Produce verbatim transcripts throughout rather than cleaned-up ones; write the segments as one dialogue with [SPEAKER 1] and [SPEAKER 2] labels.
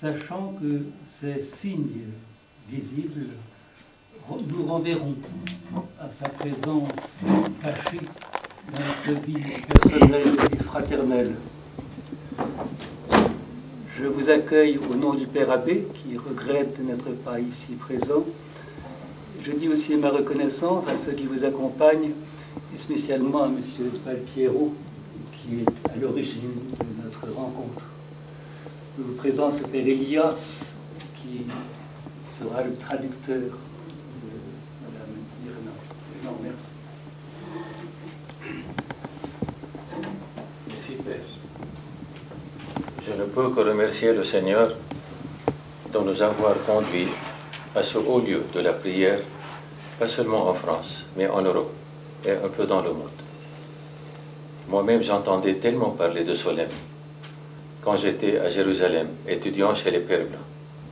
[SPEAKER 1] sachant que ces signes visibles nous renverront à sa présence cachée dans notre vie personnelle et fraternelle. Je vous accueille au nom du Père Abbé, qui regrette de n'être pas ici présent. Je dis aussi ma reconnaissance à ceux qui vous accompagnent, et spécialement à M. Spalpiero, qui est à l'origine de notre rencontre. Je vous présente le Père Elias, qui sera le traducteur de Mme Myrna. Non, merci.
[SPEAKER 2] Merci, Père. Je ne peux que remercier le Seigneur de nous avoir conduits à ce haut lieu de la prière, pas seulement en France, mais en Europe et un peu dans le monde. Moi-même, j'entendais tellement parler de Solem quand j'étais à Jérusalem, étudiant chez les Pères Blancs.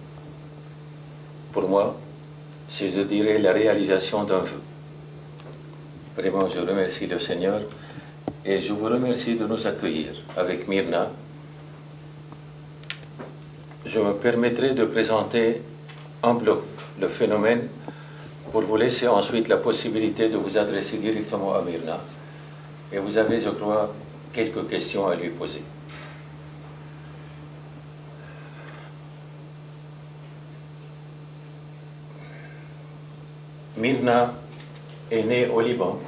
[SPEAKER 2] Pour moi, c'est, je dirais, la réalisation d'un vœu. Vraiment, je remercie le Seigneur et je vous remercie de nous accueillir avec Myrna. Je me permettrai de présenter en bloc le phénomène pour vous laisser ensuite la possibilité de vous adresser directement à Myrna. Et vous avez, je crois, quelques questions à lui poser. Myrna est née au Liban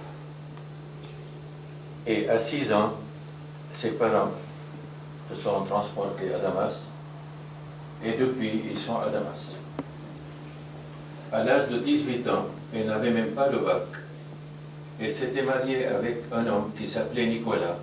[SPEAKER 2] et à six ans, ses parents se sont transportés à Damas et depuis, ils sont à Damas. À l'âge de dix-huit ans, elle n'avait même pas le bac. Elle s'était mariée avec un homme qui s'appelait Nicolas.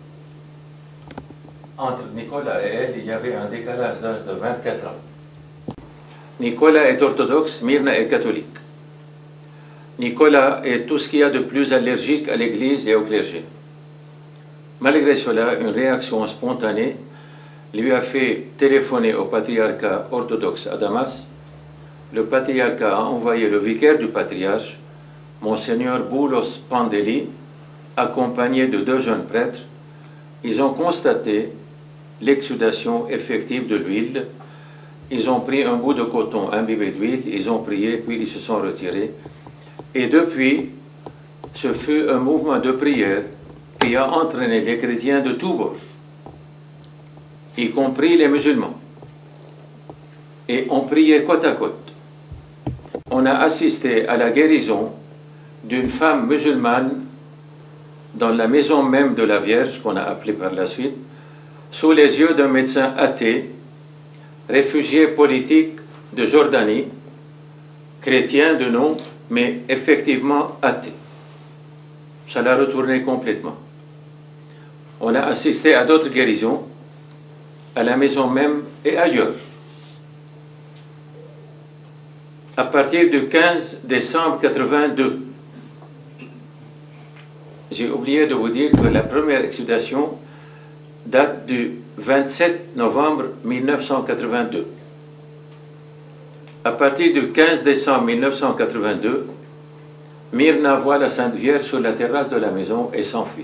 [SPEAKER 2] Entre Nicolas et elle, il y avait un décalage d'âge de vingt-quatre ans. Nicolas est orthodoxe, Myrna est catholique. Nicolas est tout ce qu'il y a de plus allergique à l'Église et au clergé. Malgré cela, une réaction spontanée lui a fait téléphoner au patriarcat orthodoxe à Damas. Le patriarcat a envoyé le vicaire du patriarche, Monseigneur Boulos Pandeli, accompagné de deux jeunes prêtres. Ils ont constaté l'exsudation effective de l'huile. Ils ont pris un bout de coton imbibé d'huile, ils ont prié, puis ils se sont retirés. Et depuis, ce fut un mouvement de prière qui a entraîné les chrétiens de tous bords, y compris les musulmans. Et on priait côte à côte. On a assisté à la guérison d'une femme musulmane dans la maison même de la Vierge, qu'on a appelée par la suite, sous les yeux d'un médecin athée, réfugié politique de Jordanie, chrétien de nom, mais effectivement athée. Ça l'a retourné complètement. On a assisté à d'autres guérisons, à la maison même et ailleurs. À partir du quinze décembre quatre-vingt-deux, j'ai oublié de vous dire que la première exsudation date du vingt-sept novembre mille neuf cent quatre-vingt-deux. À partir du quinze décembre mille neuf cent quatre-vingt-deux, Myrna voit la Sainte Vierge sur la terrasse de la maison et s'enfuit.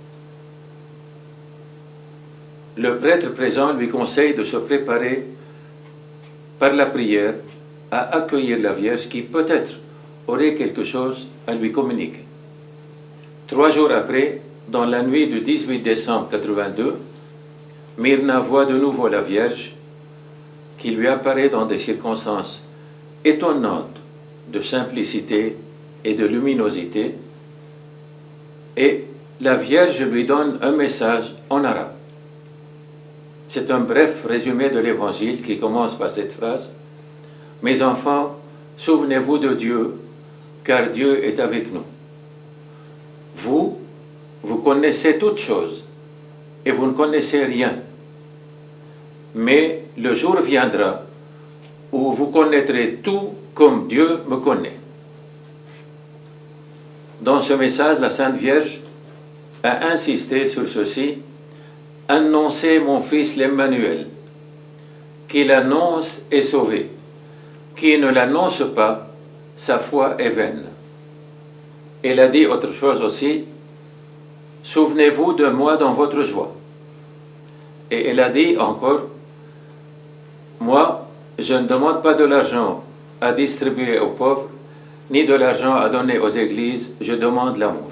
[SPEAKER 2] Le prêtre présent lui conseille de se préparer par la prière à accueillir la Vierge qui peut-être aurait quelque chose à lui communiquer. Trois jours après, dans la nuit du dix-huit décembre quatre-vingt-deux, Myrna voit de nouveau la Vierge qui lui apparaît dans des circonstances étonnantes de simplicité et de luminosité, et la Vierge lui donne un message en arabe. C'est un bref résumé de l'Évangile qui commence par cette phrase: « Mes enfants, souvenez-vous de Dieu, car Dieu est avec nous. Vous, vous connaissez toutes choses, et vous ne connaissez rien. Mais le jour viendra où vous connaîtrez tout comme Dieu me connaît. » Dans ce message, la Sainte Vierge a insisté sur ceci: « Annoncez mon fils l'Emmanuel. Qui l'annonce est sauvé. Qui ne l'annonce pas, sa foi est vaine. » Elle a dit autre chose aussi: « Souvenez-vous de moi dans votre joie. » Et elle a dit encore: je ne demande pas de l'argent à distribuer aux pauvres, ni de l'argent à donner aux églises, je demande l'amour.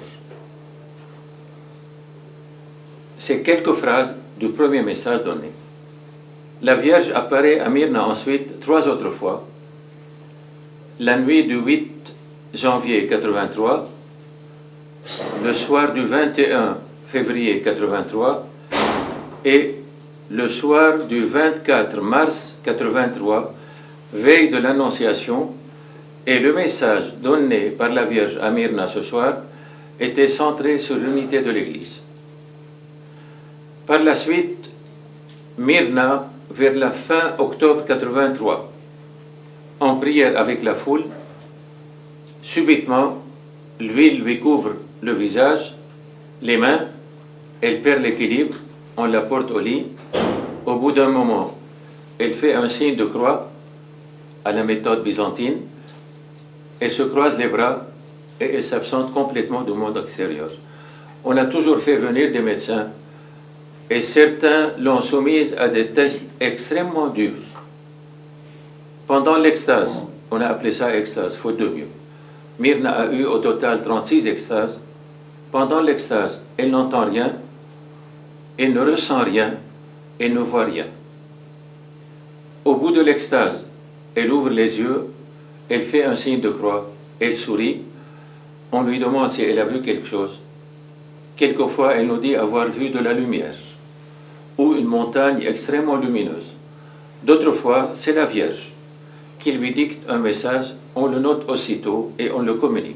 [SPEAKER 2] C'est quelques phrases du premier message donné. La Vierge apparaît à Myrna ensuite trois autres fois. La nuit du huit janvier quatre-vingt-trois, le soir du vingt et un février quatre-vingt-trois et le soir du vingt-quatre mars quatre-vingt-trois, veille de l'Annonciation, et le message donné par la Vierge à Myrna ce soir était centré sur l'unité de l'Église. Par la suite, Myrna, vers la fin octobre quatre-vingt-trois, en prière avec la foule, subitement, l'huile lui couvre le visage, les mains, elle perd l'équilibre, on la porte au lit. Au bout d'un moment, elle fait un signe de croix à la méthode byzantine, elle se croise les bras et elle s'absente complètement du monde extérieur. On a toujours fait venir des médecins et certains l'ont soumise à des tests extrêmement durs. Pendant l'extase, on a appelé ça extase, faute de mieux. Myrna a eu au total trente-six extases. Pendant l'extase, elle n'entend rien, elle ne ressent rien, elle ne voit rien. Au bout de l'extase, elle ouvre les yeux, elle fait un signe de croix, elle sourit, on lui demande si elle a vu quelque chose. Quelquefois, elle nous dit avoir vu de la lumière, ou une montagne extrêmement lumineuse. D'autres fois, c'est la Vierge qui lui dicte un message, on le note aussitôt et on le communique.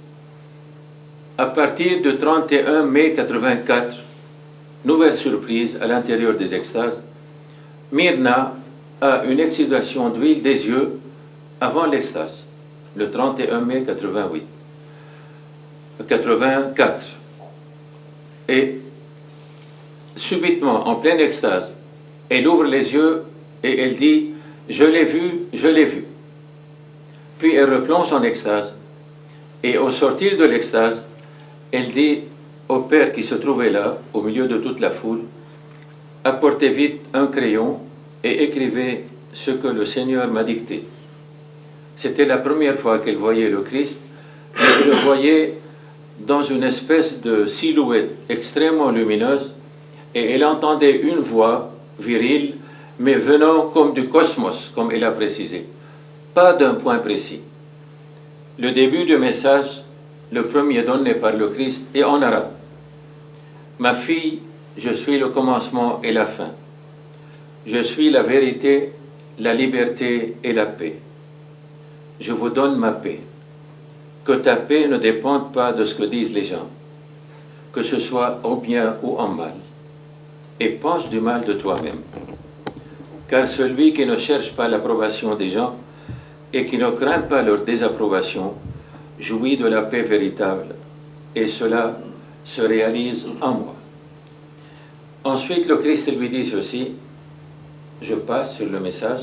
[SPEAKER 2] À partir du trente et un mai quatre-vingt-quatre, nouvelle surprise à l'intérieur des extases, Myrna a une exudation d'huile des yeux avant l'extase, le trente et un mai quatre-vingt-huit, quatre-vingt-quatre. Et subitement, en pleine extase, elle ouvre les yeux et elle dit « Je l'ai vu, je l'ai vu ». Puis elle replonge en extase et au sortir de l'extase, elle dit au père qui se trouvait là, au milieu de toute la foule, « Apportez vite un crayon et écrivez ce que le Seigneur m'a dicté ». C'était la première fois qu'elle voyait le Christ, mais elle le voyait dans une espèce de silhouette extrêmement lumineuse, et elle entendait une voix virile, mais venant comme du cosmos, comme elle a précisé, pas d'un point précis. Le début du message, le premier donné par le Christ, est en arabe. « Ma fille, je suis le commencement et la fin. Je suis la vérité, la liberté et la paix. Je vous donne ma paix. Que ta paix ne dépende pas de ce que disent les gens, que ce soit au bien ou en mal. Et pense du mal de toi-même. Car celui qui ne cherche pas l'approbation des gens et qui ne craint pas leur désapprobation jouit de la paix véritable, et cela se réalise en moi. » Ensuite, le Christ lui dit ceci, je passe sur le message,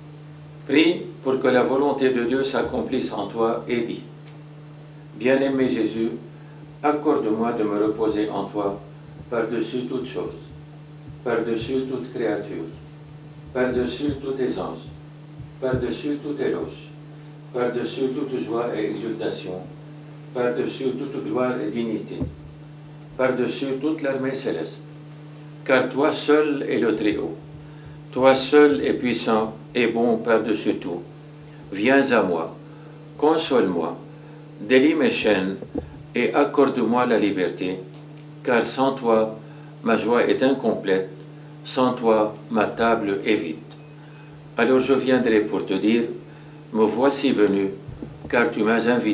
[SPEAKER 2] « Prie pour que la volonté de Dieu s'accomplisse en toi et dis, bien-aimé Jésus, accorde-moi de me reposer en toi par-dessus toute chose, par-dessus toute créature, par-dessus tous tes anges, par-dessus tout éloge, par-dessus toute joie et exultation, par-dessus toute gloire et dignité, par-dessus toute l'armée céleste. Car toi seul es le Très-Haut, toi seul es puissant et bon par-dessus tout. Viens à moi, console-moi, délie mes chaînes et accorde-moi la liberté, car sans toi, ma joie est incomplète, sans toi, ma table est vide. Alors je viendrai pour te dire, me voici venu, car tu m'as invité. »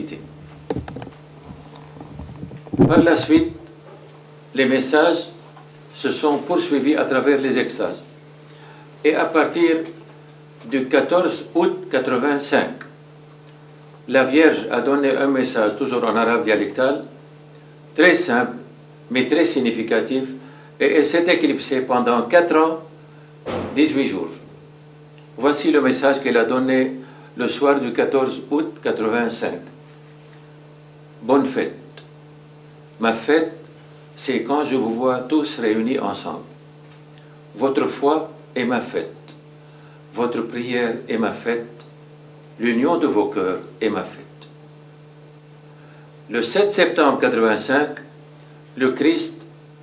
[SPEAKER 2] Par la suite, les messages se sont poursuivis à travers les extases. Et à partir du quatorze août quatre-vingt-cinq, la Vierge a donné un message, toujours en arabe dialectal, très simple, mais très significatif, et elle s'est éclipsée pendant quatre ans, dix-huit jours. Voici le message qu'elle a donné le soir du quatorze août quatre-vingt-cinq. Bonne fête. Ma fête, c'est quand je vous vois tous réunis ensemble. Votre foi est ma fête. votre prière est ma fête, l'union de vos cœurs est ma fête. Le sept septembre quatre-vingt-cinq, le Christ,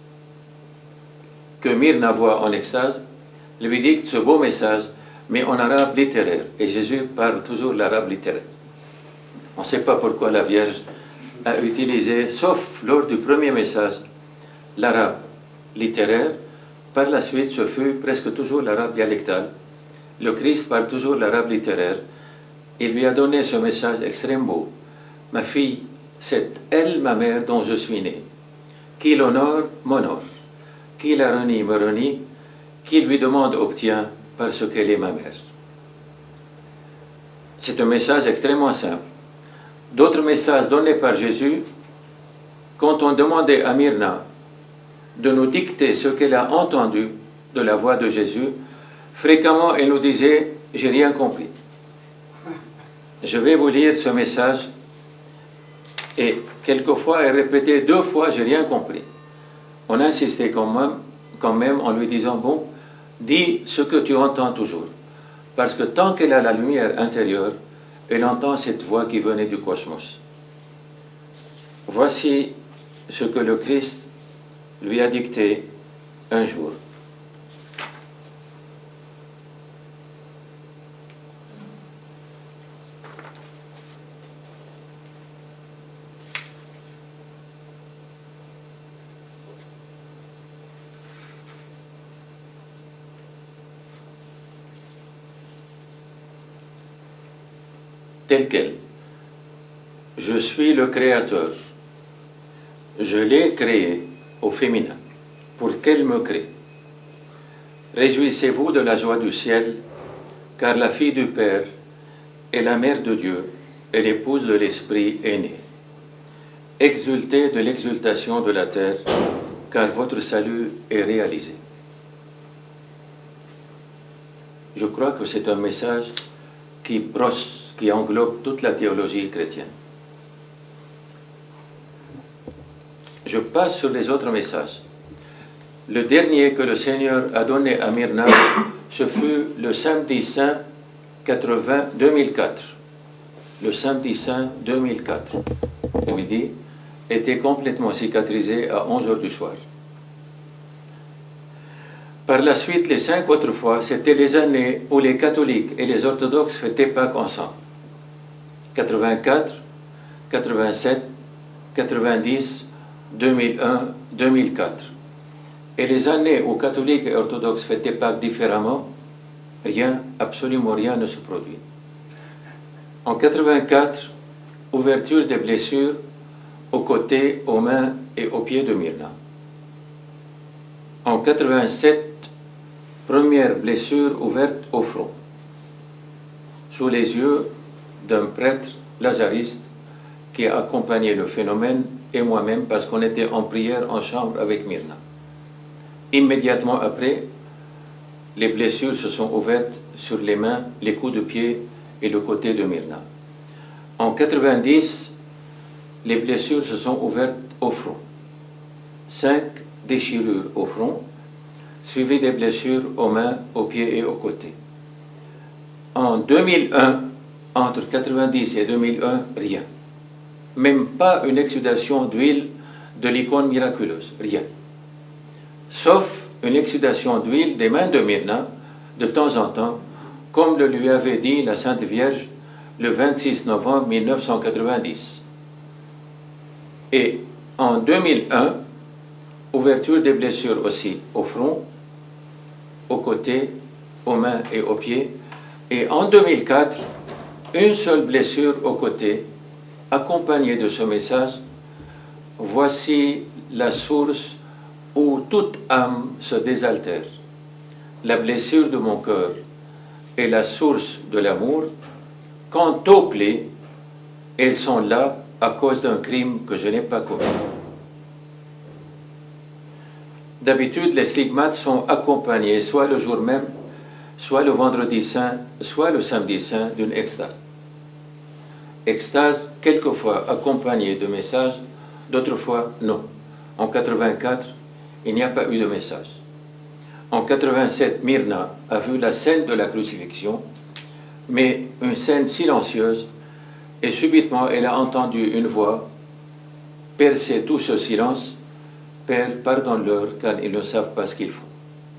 [SPEAKER 2] que Myrna voit en extase, lui dicte ce beau message, mais en arabe littéraire. Et Jésus parle toujours l'arabe littéraire. On ne sait pas pourquoi la Vierge a utilisé, sauf lors du premier message, l'arabe littéraire. Par la suite, ce fut presque toujours l'arabe dialectal. Le Christ parle toujours l'arabe littéraire. Il lui a donné ce message extrêmement beau. Ma fille, c'est elle, ma mère, dont je suis né. Qui l'honore, m'honore. Qui la renie, me renie. Qui lui demande, obtient, parce qu'elle est ma mère. C'est un message extrêmement simple. D'autres messages donnés par Jésus, quand on demandait à Myrna de nous dicter ce qu'elle a entendu de la voix de Jésus, fréquemment elle nous disait « j'ai rien compris ». Je vais vous lire ce message et quelquefois elle répétait deux fois « j'ai rien compris ». On insistait quand même, quand même en lui disant « bon, dis ce que tu entends toujours ». Parce que tant qu'elle a la lumière intérieure, elle entend cette voix qui venait du cosmos. Voici ce que le Christ lui a dicté un jour. Tel quel. Je suis le Créateur. Je l'ai créé au féminin, pour qu'elle me crée. Réjouissez-vous de la joie du ciel, car la fille du Père est la mère de Dieu et l'épouse de l'Esprit est née. Exultez de l'exultation de la terre, car votre salut est réalisé. Je crois que c'est un message qui brosse, qui englobe toute la théologie chrétienne. Je passe sur les autres messages. Le dernier que le Seigneur a donné à Myrna, ce fut le samedi saint deux mille quatre. Le samedi saint deux mille quatre, le midi, était complètement cicatrisé à onze heures du soir. Par la suite, les cinq autres fois, c'était les années où les catholiques et les orthodoxes fêtaient Pâques ensemble. quatre-vingt-quatre, quatre-vingt-sept, quatre-vingt-dix, deux mille un, deux mille quatre. Et les années où catholiques et orthodoxes fêtaient Pâques différemment, rien, absolument rien ne se produit. En quatre-vingt-quatre, ouverture des blessures aux côtés, aux mains et aux pieds de Myrna. En quatre-vingt-sept, première blessure ouverte au front, sous les yeux d'un prêtre lazariste qui a accompagné le phénomène et moi-même parce qu'on était en prière en chambre avec Myrna. Immédiatement après, les blessures se sont ouvertes sur les mains, les coups de pied et le côté de Myrna. En quatre-vingt-dix, les blessures se sont ouvertes au front. Cinq déchirures au front, suivies des blessures aux mains, aux pieds et aux côtés. En deux mille un, entre quatre-vingt-dix et deux mille un, rien. Même pas une exsudation d'huile de l'icône miraculeuse, rien. Sauf une exsudation d'huile des mains de Myrna, de temps en temps, comme le lui avait dit la Sainte Vierge le vingt-six novembre mille neuf cent quatre-vingt-dix. Et en deux mille un, ouverture des blessures aussi au front, aux côtés, aux mains et aux pieds. Et en deux mille quatre, une seule blessure au côté, accompagnée de ce message, voici la source où toute âme se désaltère. La blessure de mon cœur est la source de l'amour. Quant aux plaies, elles sont là à cause d'un crime que je n'ai pas commis. D'habitude, les stigmates sont accompagnés soit le jour même, soit le vendredi saint, soit le samedi saint d'une extase. Extase, quelquefois accompagnée de messages, d'autres fois non. En quatre-vingt-quatre, il n'y a pas eu de message. En quatre-vingt-sept, Myrna a vu la scène de la crucifixion, mais une scène silencieuse, et subitement elle a entendu une voix percer tout ce silence. Père, pardonne-leur car ils ne savent pas ce qu'ils font.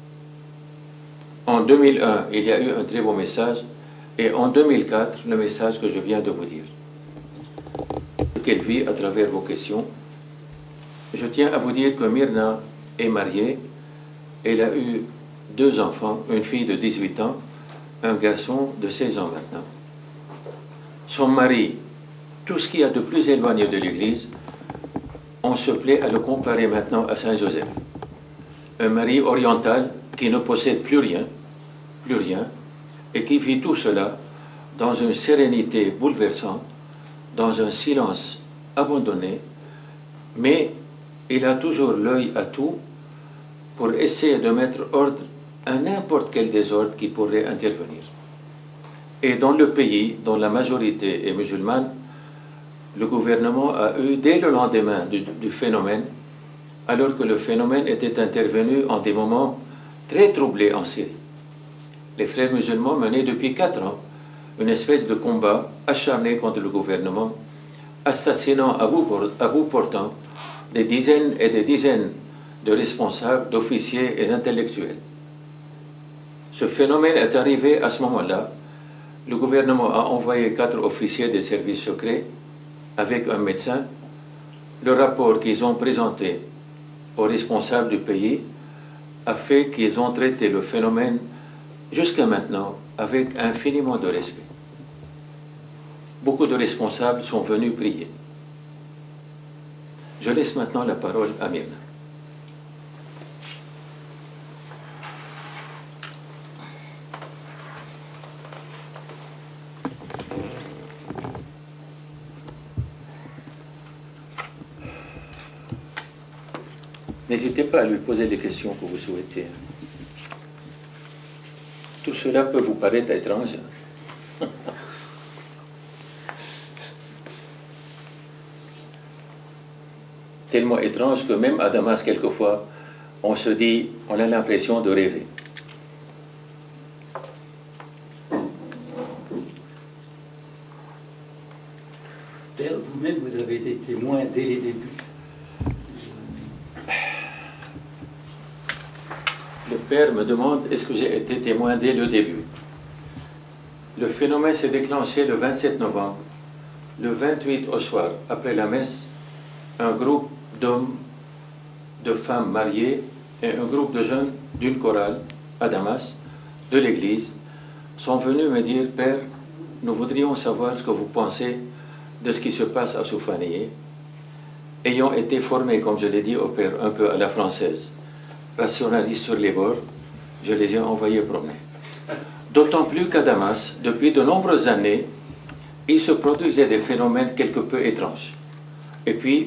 [SPEAKER 2] En deux mille un, il y a eu un très beau message, et en deux mille quatre, le message que je viens de vous dire. Qu'elle vit à travers vos questions. Je tiens à vous dire que Myrna est mariée. Elle a eu deux enfants, une fille de dix-huit ans, un garçon de seize ans maintenant. Son mari, tout ce qu'il y a de plus éloigné de l'Église, on se plaît à le comparer maintenant à Saint Joseph. Un mari oriental qui ne possède plus rien, plus rien, et qui vit tout cela dans une sérénité bouleversante, dans un silence abandonné, mais il a toujours l'œil à tout pour essayer de mettre ordre à n'importe quel désordre qui pourrait intervenir. Et dans le pays dont la majorité est musulmane, le gouvernement a eu, dès le lendemain du, du phénomène, alors que le phénomène était intervenu en des moments très troublés en Syrie. Les frères musulmans menaient depuis quatre ans une espèce de combat acharné contre le gouvernement, assassinant à bout, à bout portant des dizaines et des dizaines de responsables, d'officiers et d'intellectuels. Ce phénomène est arrivé à ce moment-là. Le gouvernement a envoyé quatre officiers des services secrets avec un médecin. Le rapport qu'ils ont présenté aux responsables du pays a fait qu'ils ont traité le phénomène jusqu'à maintenant avec infiniment de respect. Beaucoup de responsables sont venus prier. Je laisse maintenant la parole à Myrna. N'hésitez pas à lui poser les questions que vous souhaitez. Tout cela peut vous paraître étrange. Tellement étrange que même à Damas, quelquefois, on se dit, on a l'impression de rêver.
[SPEAKER 1] Père, vous-même, vous avez été témoin dès les débuts.
[SPEAKER 2] Le père me demande, est-ce que j'ai été témoin dès le début? Le phénomène s'est déclenché le vingt-sept novembre. Le vingt-huit au soir, après la messe, un groupe d'hommes, de femmes mariées et un groupe de jeunes d'une chorale à Damas, de l'église, sont venus me dire, Père, nous voudrions savoir ce que vous pensez de ce qui se passe à Soufanié, ayant été formés, comme je l'ai dit au Père, un peu à la française, rationalistes sur les bords, je les ai envoyés promener. D'autant plus qu'à Damas, depuis de nombreuses années, il se produisait des phénomènes quelque peu étranges. Et puis,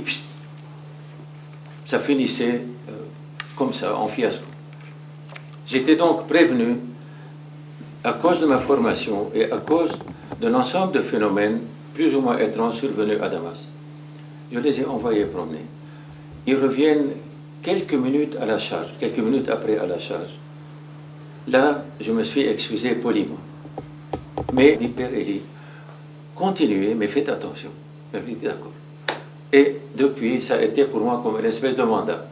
[SPEAKER 2] ça finissait euh, comme ça, en fiasco. J'étais donc prévenu, à cause de ma formation et à cause de l'ensemble de phénomènes plus ou moins étranges survenus à Damas. Je les ai envoyés promener. Ils reviennent quelques minutes à la charge, quelques minutes après à la charge. Là, je me suis excusé poliment. Mais, dit Père Élie, continuez, mais faites attention. Je lui ai dit d'accord. Et depuis, ça a été pour moi comme une espèce de mandat.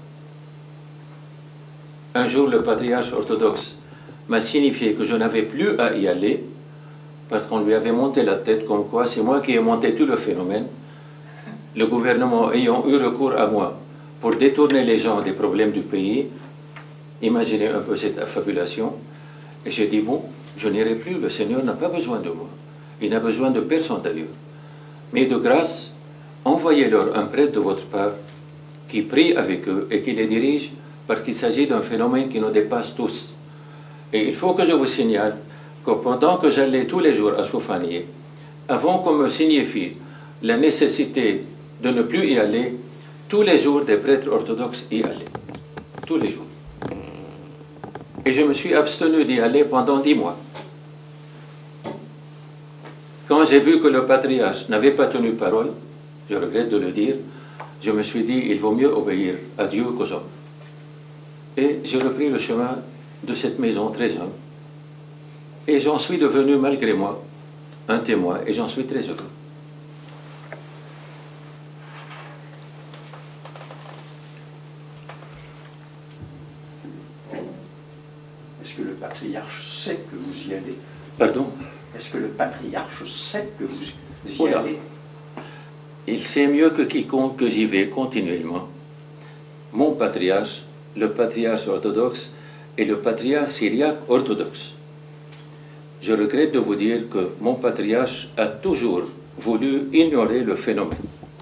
[SPEAKER 2] Un jour, le patriarche orthodoxe m'a signifié que je n'avais plus à y aller, parce qu'on lui avait monté la tête comme quoi c'est moi qui ai monté tout le phénomène, le gouvernement ayant eu recours à moi pour détourner les gens des problèmes du pays. Imaginez un peu cette affabulation. Et j'ai dit, bon, je n'irai plus, le Seigneur n'a pas besoin de moi. Il n'a besoin de personne d'ailleurs. Mais de grâce, envoyez-leur un prêtre de votre part qui prie avec eux et qui les dirige, parce qu'il s'agit d'un phénomène qui nous dépasse tous. Et il faut que je vous signale que pendant que j'allais tous les jours à Soufanié, avant qu'on me signifie la nécessité de ne plus y aller, tous les jours des prêtres orthodoxes y allaient. Tous les jours. Et je me suis abstenu d'y aller pendant dix mois. Quand j'ai vu que le patriarche n'avait pas tenu parole, je regrette de le dire, je me suis dit, il vaut mieux obéir à Dieu qu'aux hommes. Et j'ai repris le chemin de cette maison très humble. Et j'en suis devenu, malgré moi, un témoin, et j'en suis très heureux.
[SPEAKER 3] Est-ce que le patriarche sait que vous y allez?
[SPEAKER 2] Pardon?
[SPEAKER 3] Est-ce que le patriarche sait que vous y
[SPEAKER 2] Oula.
[SPEAKER 3] allez?
[SPEAKER 2] Il sait mieux que quiconque que j'y vais continuellement. Mon patriarche, le patriarche orthodoxe et le patriarche syriaque orthodoxe. Je regrette de vous dire que mon patriarche a toujours voulu ignorer le phénomène.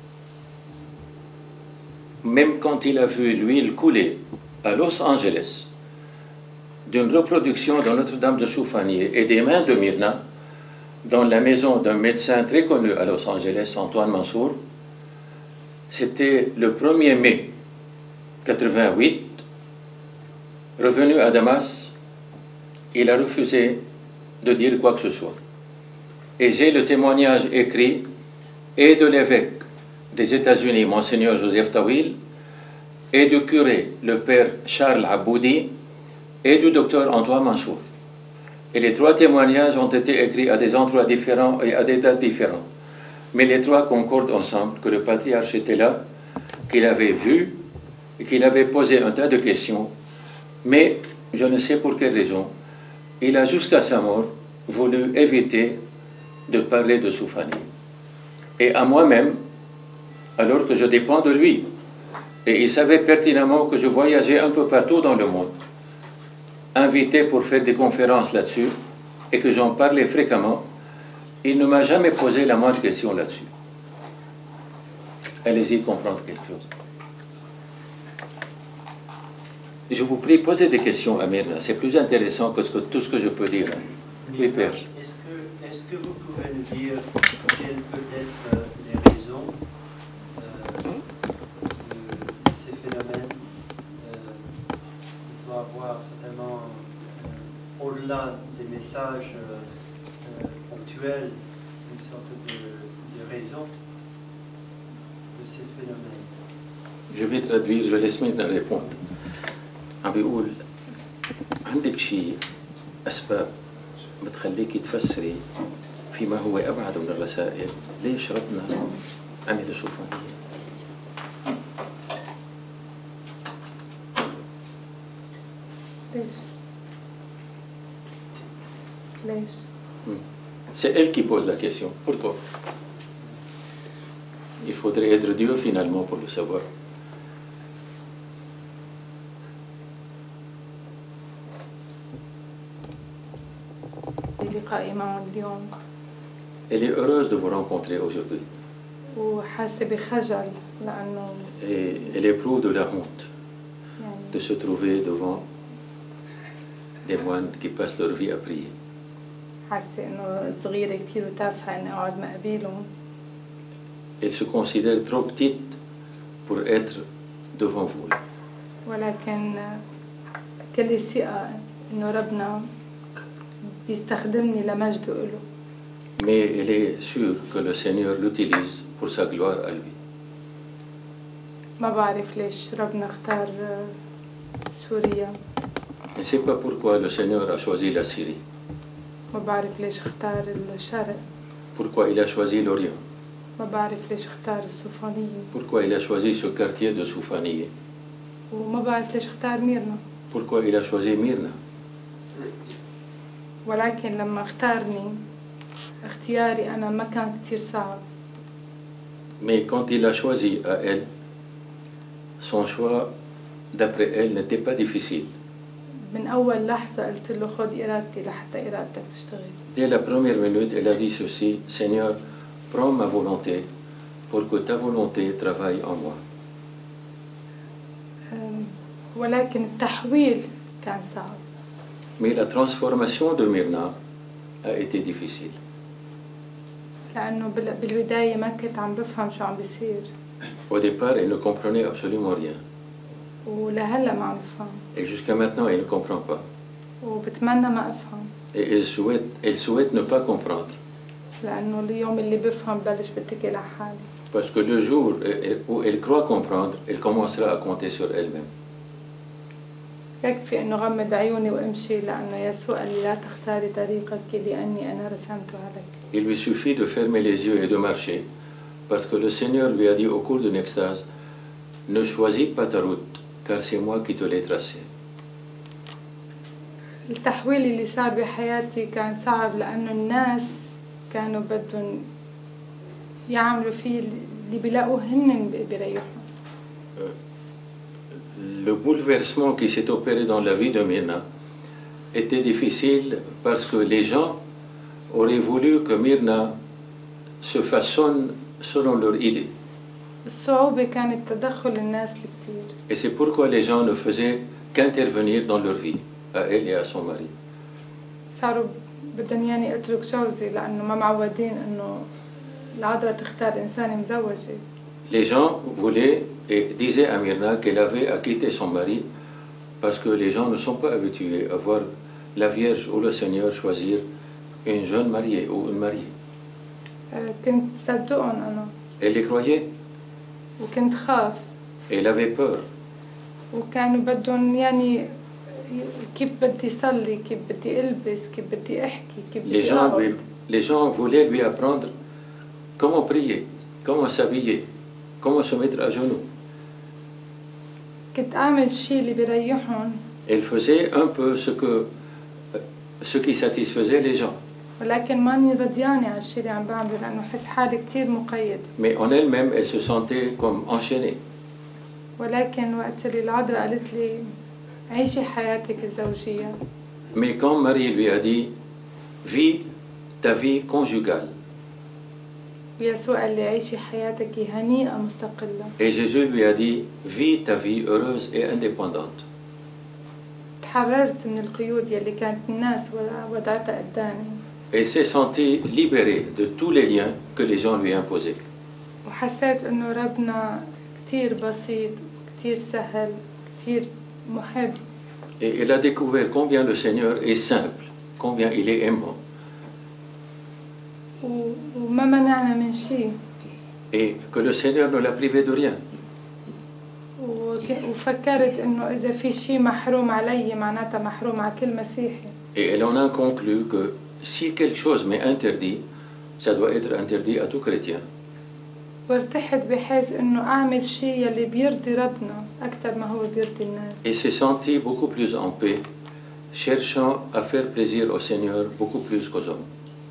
[SPEAKER 2] Même quand il a vu l'huile couler à Los Angeles d'une reproduction de Notre-Dame de Soufanié et des mains de Myrna dans la maison d'un médecin très connu à Los Angeles, Antoine Mansour, c'était le premier mai quatre-vingt-huit, revenu à Damas, il a refusé de dire quoi que ce soit. Et j'ai le témoignage écrit et de l'évêque des États-Unis, Monseigneur Joseph Tawil, et du curé, le père Charles Aboudi, et du docteur Antoine Mansour. Et les trois témoignages ont été écrits à des endroits différents et à des dates différentes. Mais les trois concordent ensemble que le patriarche était là, qu'il avait vu et qu'il avait posé un tas de questions. Mais je ne sais pour quelle raison, il a jusqu'à sa mort voulu éviter de parler de Soufani. Et à moi-même, alors que je dépends de lui, et il savait pertinemment que je voyageais un peu partout dans le monde, invité pour faire des conférences là-dessus, et que j'en parlais fréquemment, il ne m'a jamais posé la moindre question là-dessus. Allez-y comprendre quelque chose. Je vous prie, posez des questions à Myrna. C'est plus intéressant que, ce que tout ce que je peux dire. Oui, Père.
[SPEAKER 4] Est-ce que, est-ce que vous pouvez nous dire quelles peuvent être euh, les raisons euh, de, de ces phénomènes? euh, Il doit avoir certainement, euh, au-delà des messages euh, euh, ponctuels, une sorte de, de raison de ces phénomènes.
[SPEAKER 2] Je vais traduire, je laisse Myrna répondre. عم بيقول عندك شيء أسباب بتخليكي تفسري فيما هو أبعد من الرسائل ليش ربنا عمل السوفانية؟
[SPEAKER 5] ليش؟ ليش؟
[SPEAKER 2] C'est elle qui pose la question. Pourquoi? Il faudrait être Dieu finalement pour le savoir.
[SPEAKER 5] لقائي معهم اليوم
[SPEAKER 2] Elle est heureuse de vous rencontrer aujourd'hui.
[SPEAKER 5] وحاسة بخجل لأنه
[SPEAKER 2] Et elle éprouve de la honte
[SPEAKER 5] يعني
[SPEAKER 2] de se trouver devant des moines qui passent leur vie à prier.
[SPEAKER 5] حاسة إنه صغيرة كتير وتافهة إني أقعد مقابلهم.
[SPEAKER 2] Elle se considère trop petite pour être devant vous.
[SPEAKER 5] ولكن كل ثقة إنه ربنا بيستخدمني لمجده إله.
[SPEAKER 2] Mais elle est sûre que le Seigneur l'utilise pour sa gloire à lui.
[SPEAKER 5] ما بعرف ليش ربنا اختار سوريا.
[SPEAKER 2] Je ne sais pas pourquoi le Seigneur a choisi la Syrie.
[SPEAKER 5] ما بعرف ليش اختار الشرق.
[SPEAKER 2] Pourquoi il a choisi l'Orient.
[SPEAKER 5] ما بعرف ليش اختار السوفانية.
[SPEAKER 2] Pourquoi il a choisi ce quartier de Soufaniye.
[SPEAKER 5] وما بعرف ليش اختار ميرنا.
[SPEAKER 2] Pourquoi il a choisi Myrna.
[SPEAKER 5] ولكن لما اختارني اختياري أنا ما كان كتير صعب.
[SPEAKER 2] Mais quand il a choisi à elle, son choix, d'après elle, n'était pas difficile.
[SPEAKER 5] من أول لحظة قلت له خد إرادتي لحتى إرادتك تشتغل.
[SPEAKER 2] Dès la première minute, elle a dit ceci: Seigneur, prends ma volonté pour que ta volonté travaille en moi.
[SPEAKER 5] ولكن التحويل كان صعب.
[SPEAKER 2] Mais la transformation de Myrna a été difficile.
[SPEAKER 5] لأنه بالبداية ما كنت عم بفهم شو عم بيصير.
[SPEAKER 2] Au départ, elle ne comprenait absolument rien.
[SPEAKER 5] ولهلا ما عم بفهم.
[SPEAKER 2] Et jusqu'à maintenant, elle ne comprend pas.
[SPEAKER 5] وبتمنى ما أفهم.
[SPEAKER 2] Et elle souhaite, elle souhaite ne pas comprendre.
[SPEAKER 5] لأنه اليوم اللي بفهم بلش بتكل على حالي.
[SPEAKER 2] Parce que le jour où elle croit comprendre, elle commencera à compter sur elle-même.
[SPEAKER 5] يكفي إنه غمض عيوني وامشي لأنه يسوع قال لي لا تختاري طريقك لأني أنا رسمتها لك.
[SPEAKER 2] Il lui suffit de fermer les yeux et de marcher, parce que le Seigneur lui a dit au cours d'une extase, ne choisis pas ta route, car c'est moi qui te l'ai tracée.
[SPEAKER 5] التحويل اللي صار بحياتي كان صعب لأنه الناس كانوا بدهم يعملوا فيه اللي بيلاقوه هن بيريحهم.
[SPEAKER 2] Le bouleversement qui s'est opéré dans la vie de Myrna était difficile parce que les gens auraient voulu que Myrna se façonne selon leur idée.
[SPEAKER 5] الصعوبة كانت تدخل الناس الكتير.
[SPEAKER 2] Et c'est pourquoi les gens ne faisaient qu'intervenir dans leur vie, à elle et à son mari.
[SPEAKER 5] صاروا بدهم يعني اترك جوزي لأنه ما معودين إنه العذراء تختار إنسان مزوجة.
[SPEAKER 2] Les gens voulaient et disaient à Myrna qu'elle avait à quitter son mari parce que les gens ne sont pas habitués à voir la Vierge ou le Seigneur choisir une jeune mariée ou une mariée.
[SPEAKER 5] كنت صدقهم أنا.
[SPEAKER 2] Elle les croyait.
[SPEAKER 5] وكنت خاف.
[SPEAKER 2] Elle avait peur.
[SPEAKER 5] وكانوا بدهم يعني كيف بدي صلي، كيف بدي ألبس، كيف بدي أحكي، كيف بدي
[SPEAKER 2] les gens,
[SPEAKER 5] أقعد.
[SPEAKER 2] lui, les gens voulaient lui apprendre comment prier, comment s'habiller, comment se mettre à genoux.
[SPEAKER 5] كنت أعمل شيء اللي بيريحهم.
[SPEAKER 2] Elle faisait un peu ce que ce qui satisfaisait les gens.
[SPEAKER 5] ولكن ماني رضيانة على الشيء اللي عم بعمله لأنه حس حالي كتير مقيد.
[SPEAKER 2] Mais en elle-même, elle se sentait comme enchaînée.
[SPEAKER 5] ولكن وقت اللي العذراء قالت لي عيشي حياتك الزوجية.
[SPEAKER 2] Mais quand Marie lui a dit, vis ta vie conjugale.
[SPEAKER 5] ويسوع قال لي عيشي حياتك هنيئة مستقلة.
[SPEAKER 2] Et Jésus lui a dit, vis ta vie heureuse et indépendante.
[SPEAKER 5] تحررت من القيود يلي كانت الناس وضعتها قدامي.
[SPEAKER 2] Elle s'est sentie libérée de tous les liens que les gens lui imposaient.
[SPEAKER 5] وحسيت إنه ربنا كتير بسيط، كتير سهل، كتير محب.
[SPEAKER 2] Et elle a découvert combien le Seigneur est simple, combien il est aimant.
[SPEAKER 5] وما منعنا من شيء.
[SPEAKER 2] Et que le Seigneur ne l'a privé de rien.
[SPEAKER 5] وفكرت إنه إذا في شيء محروم علي معناتها محروم على كل مسيحي.
[SPEAKER 2] Et elle en a conclu que si quelque chose m'est interdit, ça doit être interdit à tout chrétien.
[SPEAKER 5] وارتحت بحيث إنه أعمل شيء يلي بيرضي ربنا أكثر ما هو بيرضي الناس.
[SPEAKER 2] Et s'est sentie beaucoup plus en paix, cherchant à faire plaisir au Seigneur beaucoup plus qu'aux hommes.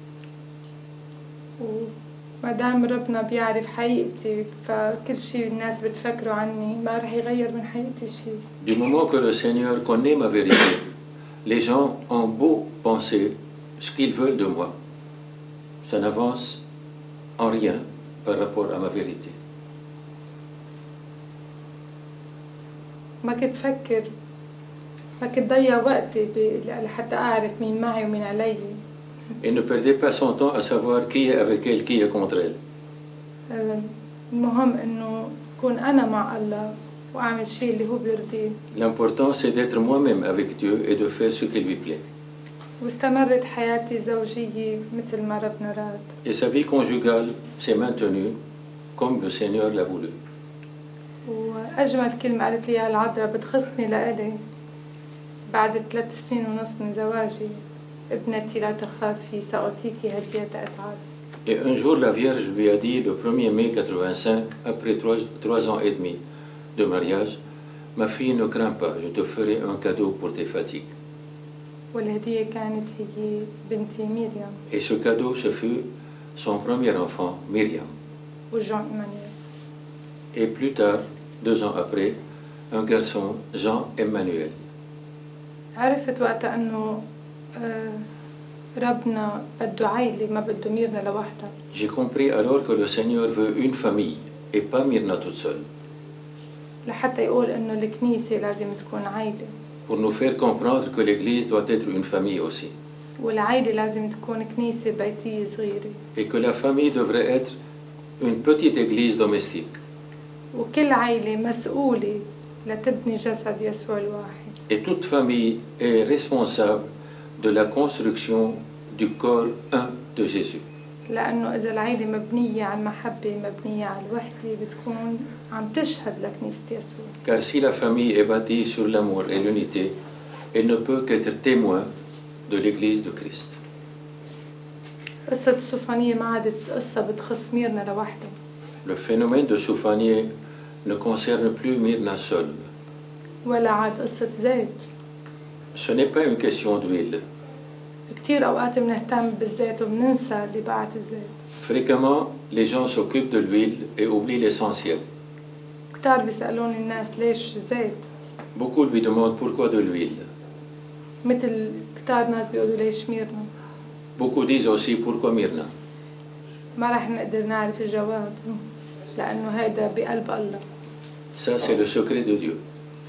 [SPEAKER 5] وما دام ربنا بيعرف حقيقتي فكل شيء الناس بتفكروا عني ما رح يغير من حقيقتي شيء.
[SPEAKER 2] Du moment que le Seigneur connaît ma vérité, les gens ont beau penser ce qu'ils veulent de moi, ça n'avance en rien par rapport à ma vérité.
[SPEAKER 5] ما كنت فكر ما كنت ضيع وقتي لحتى أعرف مين معي ومين علي.
[SPEAKER 2] Et ne perdez pas son temps à savoir qui est avec elle, qui est contre elle.
[SPEAKER 5] المهم إنه كون أنا مع الله وأعمل شيء اللي هو بيرضيه.
[SPEAKER 2] L'important c'est d'être moi-même avec Dieu et de faire ce qui lui plaît.
[SPEAKER 5] واستمرت حياتي الزوجية مثل ما ربنا راد.
[SPEAKER 2] Et sa vie conjugale s'est maintenue comme le Seigneur l'a voulu.
[SPEAKER 5] وأجمل كلمة قالت لي يا العذراء بتخصني لإلي بعد ثلاث سنين ونص من زواجي. ابنتي لا تخافي سأعطيكي هدية أتعاب.
[SPEAKER 2] Et un jour, la Vierge lui a dit, le premier mai quatre-vingt-cinq, après trois, trois ans et demi de mariage, ma fille, ne crains pas, je te ferai un cadeau pour tes fatigues.
[SPEAKER 5] والهدية كانت هي بنتي ميريام.
[SPEAKER 2] Et ce cadeau, ce fut son premier enfant, Myriam.
[SPEAKER 5] وجون إيمانويل.
[SPEAKER 2] Et plus tard, deux ans après, un garçon, Jean Emmanuel.
[SPEAKER 5] عرفت وقتها إنه ربنا بده عائلة ما بده ميرنا لوحدها.
[SPEAKER 2] J'ai compris alors que le Seigneur veut une famille et pas Myrna toute seule.
[SPEAKER 5] لحتى يقول إنه الكنيسة لازم تكون عائلة.
[SPEAKER 2] Pour nous faire comprendre que l'Église doit être une famille aussi.
[SPEAKER 5] والعائلة لازم تكون كنيسة بيتية صغيرة.
[SPEAKER 2] Et que la famille devrait être une petite église domestique.
[SPEAKER 5] وكل عائلة مسؤولة لتبني جسد يسوع الواحد.
[SPEAKER 2] Et toute famille est responsable de la construction du corps un de Jésus.
[SPEAKER 5] لأنه إذا العيلة مبنية على المحبة مبنية على الوحدة بتكون عم تشهد لكنيسة يسوع.
[SPEAKER 2] Car si la famille est bâtie sur l'amour et l'unité, elle ne peut qu'être témoin de l'Église de Christ.
[SPEAKER 5] قصة السوفانية ما عادت قصة بتخص ميرنا لوحده.
[SPEAKER 2] Le phénomène de Soufanié ne concerne plus Myrna seule.
[SPEAKER 5] ولا عاد قصة زيت.
[SPEAKER 2] Ce n'est pas une question d'huile.
[SPEAKER 5] كتير أوقات بنهتم بالزيت وبننسى اللي بعت الزيت.
[SPEAKER 2] Fréquemment, les gens s'occupent de l'huile et oublient l'essentiel.
[SPEAKER 5] كتار بيسألوني الناس ليش زيت.
[SPEAKER 2] Beaucoup lui demandent pourquoi de l'huile.
[SPEAKER 5] مثل كتار ناس بيقولوا ليش ميرنا.
[SPEAKER 2] Beaucoup disent aussi pourquoi Myrna.
[SPEAKER 5] ما رح نقدر نعرف الجواب لأنه هيدا بقلب الله.
[SPEAKER 2] Ça, c'est le secret de Dieu.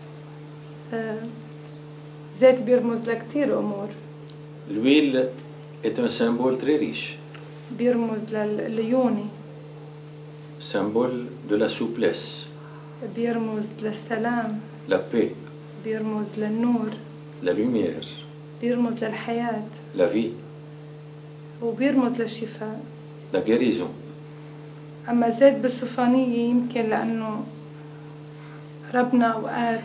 [SPEAKER 5] زيت بيرمز لكتير أمور.
[SPEAKER 2] L'huile est un symbole très riche,
[SPEAKER 5] بيرمز لليوني.
[SPEAKER 2] symbole de la souplesse,
[SPEAKER 5] بيرمز للسلام.
[SPEAKER 2] la paix,
[SPEAKER 5] بيرمز للنور.
[SPEAKER 2] la lumière,
[SPEAKER 5] بيرمز للحياة.
[SPEAKER 2] la vie,
[SPEAKER 5] وبيرمز للشفاء.
[SPEAKER 2] la guérison.
[SPEAKER 5] أما زيت بالسوفانية يمكن لأنه ربنا أوقات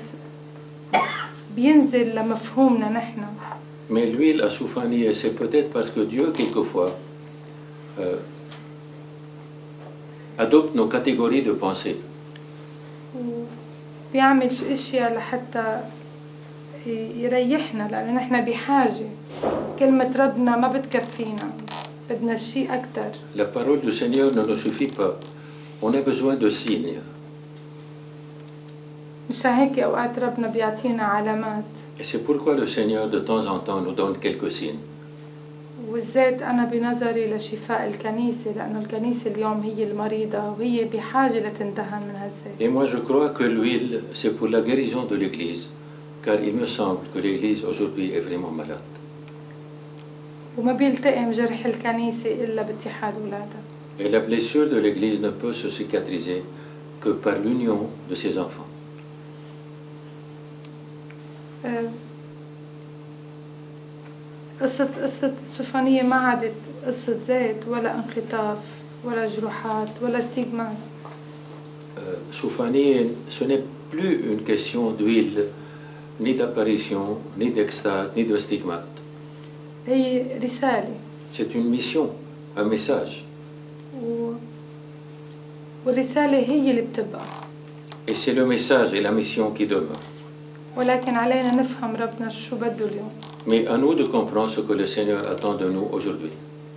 [SPEAKER 5] بينزل لمفهومنا نحن.
[SPEAKER 2] Mais l'huile à Soufanié, c'est peut-être parce que Dieu, quelquefois, euh, adopte nos catégories de pensée.
[SPEAKER 5] وبيعمل أشياء لحتى يريحنا لأنه نحن بحاجة. كلمة ربنا ما بتكفينا. بدنا شيء أكتر.
[SPEAKER 2] La parole du Seigneur ne nous suffit pas. On a besoin de signes.
[SPEAKER 5] مش هيك أوقات ربنا بيعطينا علامات.
[SPEAKER 2] Et c'est pourquoi le Seigneur, de temps en temps, nous donne quelques signes.
[SPEAKER 5] والزيت أنا بنظري لشفاء الكنيسة لأنه الكنيسة اليوم هي المريضة وهي بحاجة لتندهن من هالزيت.
[SPEAKER 2] Et moi, je crois que l'huile, c'est pour la guérison de l'Église, car il me semble que l'Église aujourd'hui est vraiment malade.
[SPEAKER 5] وما بيلتئم جرح الكنيسة إلا باتحاد أولادها.
[SPEAKER 2] Et la blessure de l'Église ne peut se cicatriser que par l'union de ses enfants.
[SPEAKER 5] قصة قصة السوفانية ما عادت قصة زيت ولا انخطاف ولا جروحات ولا ستيغمات.
[SPEAKER 2] Soufanié, ce n'est plus une question d'huile, ni d'apparition, ni d'extase, ni de stigmate.
[SPEAKER 5] هي رسالة.
[SPEAKER 2] C'est une mission, un message.
[SPEAKER 5] و... والرسالة هي اللي بتبقى.
[SPEAKER 2] Et c'est le message et la mission qui demeurent.
[SPEAKER 5] ولكن علينا نفهم ربنا شو بده اليوم.
[SPEAKER 2] Mais à nous de comprendre ce que le Seigneur attend de nous aujourd'hui.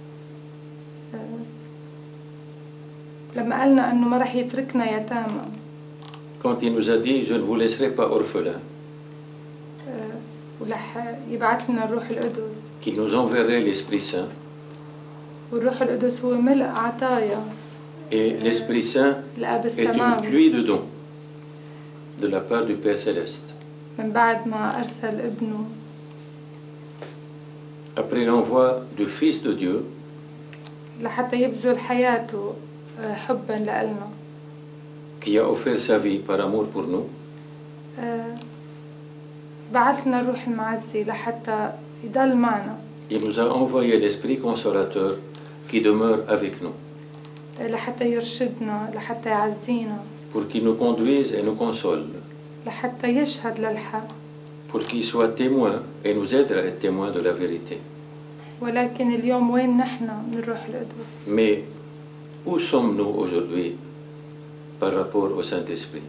[SPEAKER 5] لما قالنا إنه ما رح يتركنا يتامى.
[SPEAKER 2] Quand il nous a dit, je ne vous laisserai pas orphelins.
[SPEAKER 5] ورح يبعث لنا الروح القدس.
[SPEAKER 2] Qu'il nous enverrait l'Esprit Saint.
[SPEAKER 5] والروح القدس هو ملء عطايا.
[SPEAKER 2] Et l'Esprit Saint est une pluie de dons de la part du Père Céleste.
[SPEAKER 5] من بعد ما أرسل ابنه.
[SPEAKER 2] Après l'envoi du Fils de Dieu.
[SPEAKER 5] لحتى يبذل حياته حبا لنا.
[SPEAKER 2] Qui a offert sa vie par amour pour nous.
[SPEAKER 5] بعث لنا الروح المعزي لحتى يضل معنا.
[SPEAKER 2] Il nous a envoyé l'Esprit consolateur qui demeure avec nous.
[SPEAKER 5] لحتى يرشدنا لحتى يعزينا.
[SPEAKER 2] Pour qu'il nous conduise et nous console.
[SPEAKER 5] لحتى يشهد للحق.
[SPEAKER 2] Pour qu'il soit témoin et nous aide à être témoin de la vérité.
[SPEAKER 5] ولكن اليوم وين نحن من الروح القدس؟
[SPEAKER 2] Mais où sommes-nous aujourd'hui par rapport au Saint-Esprit?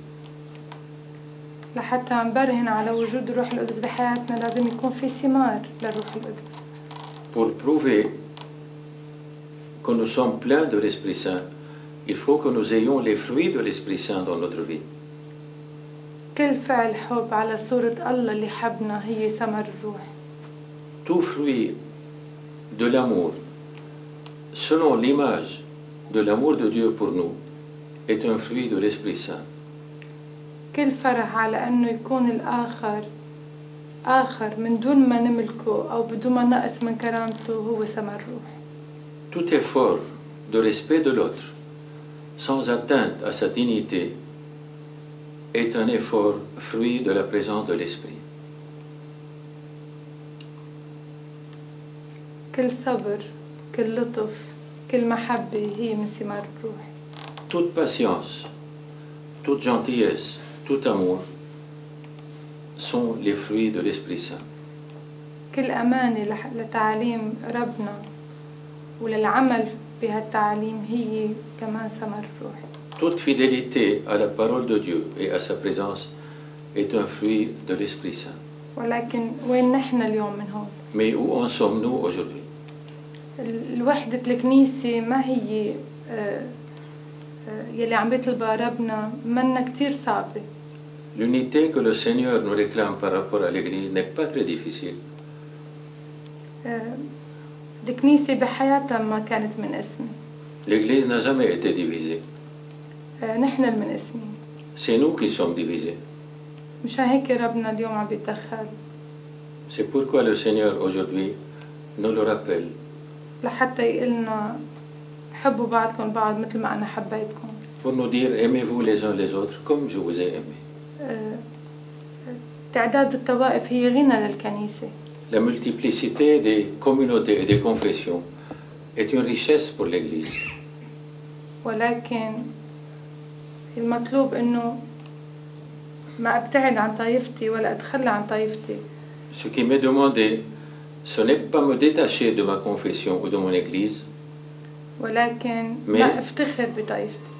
[SPEAKER 5] لحتى نبرهن على وجود الروح القدس بحياتنا لازم يكون في ثمار للروح القدس.
[SPEAKER 2] Pour prouver que nous sommes pleins de l'Esprit Saint, il faut que nous ayons les fruits de l'Esprit Saint dans notre vie.
[SPEAKER 5] كل فعل حب على صورة الله اللي حبنا هي ثمر الروح.
[SPEAKER 2] Tout fruit de l'amour, selon l'image de l'amour de Dieu pour nous, est un fruit de l'Esprit Saint.
[SPEAKER 5] كل فرح على أنه يكون الآخر آخر من دون ما نملكه أو بدون ما نقص من كرامته هو ثمر الروح.
[SPEAKER 2] Tout effort de respect de l'autre, sans atteinte à sa dignité, est un effort fruit de la présence de l'Esprit.
[SPEAKER 5] كل صبر، كل لطف، كل محبة هي من ثمار الروح.
[SPEAKER 2] Toute patience, toute gentillesse, tout amour sont les fruits de l'Esprit Saint.
[SPEAKER 5] كل أمانة لح- لتعليم ربنا وللعمل بهالتعليم هي كمان ثمر الروح.
[SPEAKER 2] Toute fidélité à la parole de Dieu et à sa présence est un fruit de l'Esprit Saint.
[SPEAKER 5] ولكن وين نحن اليوم من هون؟
[SPEAKER 2] Mais où en sommes-nous aujourd'hui?
[SPEAKER 5] ال- الوحدة الكنيسة ما هي آه، آه، يلي عم بيطلبها ربنا منا كتير صعبة.
[SPEAKER 2] L'unité que le Seigneur nous réclame par rapport à l'Église n'est pas très difficile.
[SPEAKER 5] آه، الكنيسة بحياتها ما كانت من اسمي.
[SPEAKER 2] L'Église n'a jamais été divisée.
[SPEAKER 5] آه، نحن اللي من اسمي.
[SPEAKER 2] C'est nous qui sommes divisés.
[SPEAKER 5] مشان هيك ربنا اليوم عم بيتدخل
[SPEAKER 2] C'est pourquoi le Seigneur aujourd'hui nous le rappelle.
[SPEAKER 5] لحتى يقلنا حبوا بعضكم بعض مثل ما أنا حبيتكم.
[SPEAKER 2] Pour nous dire, aimez-vous les uns les autres comme je vous ai aimé.
[SPEAKER 5] آه، تعداد الطوائف هي غنى للكنيسة.
[SPEAKER 2] La multiplicité des communautés et des confessions est une richesse pour l'Église.
[SPEAKER 5] ولكن المطلوب إنه ما أبتعد عن طائفتي ولا أتخلى عن طائفتي.
[SPEAKER 2] Ce qui m'est demandé, ce n'est pas me détacher de ma confession ou de mon Église,
[SPEAKER 5] ولكن
[SPEAKER 2] Mais-
[SPEAKER 5] ما أفتخر بطائفتي.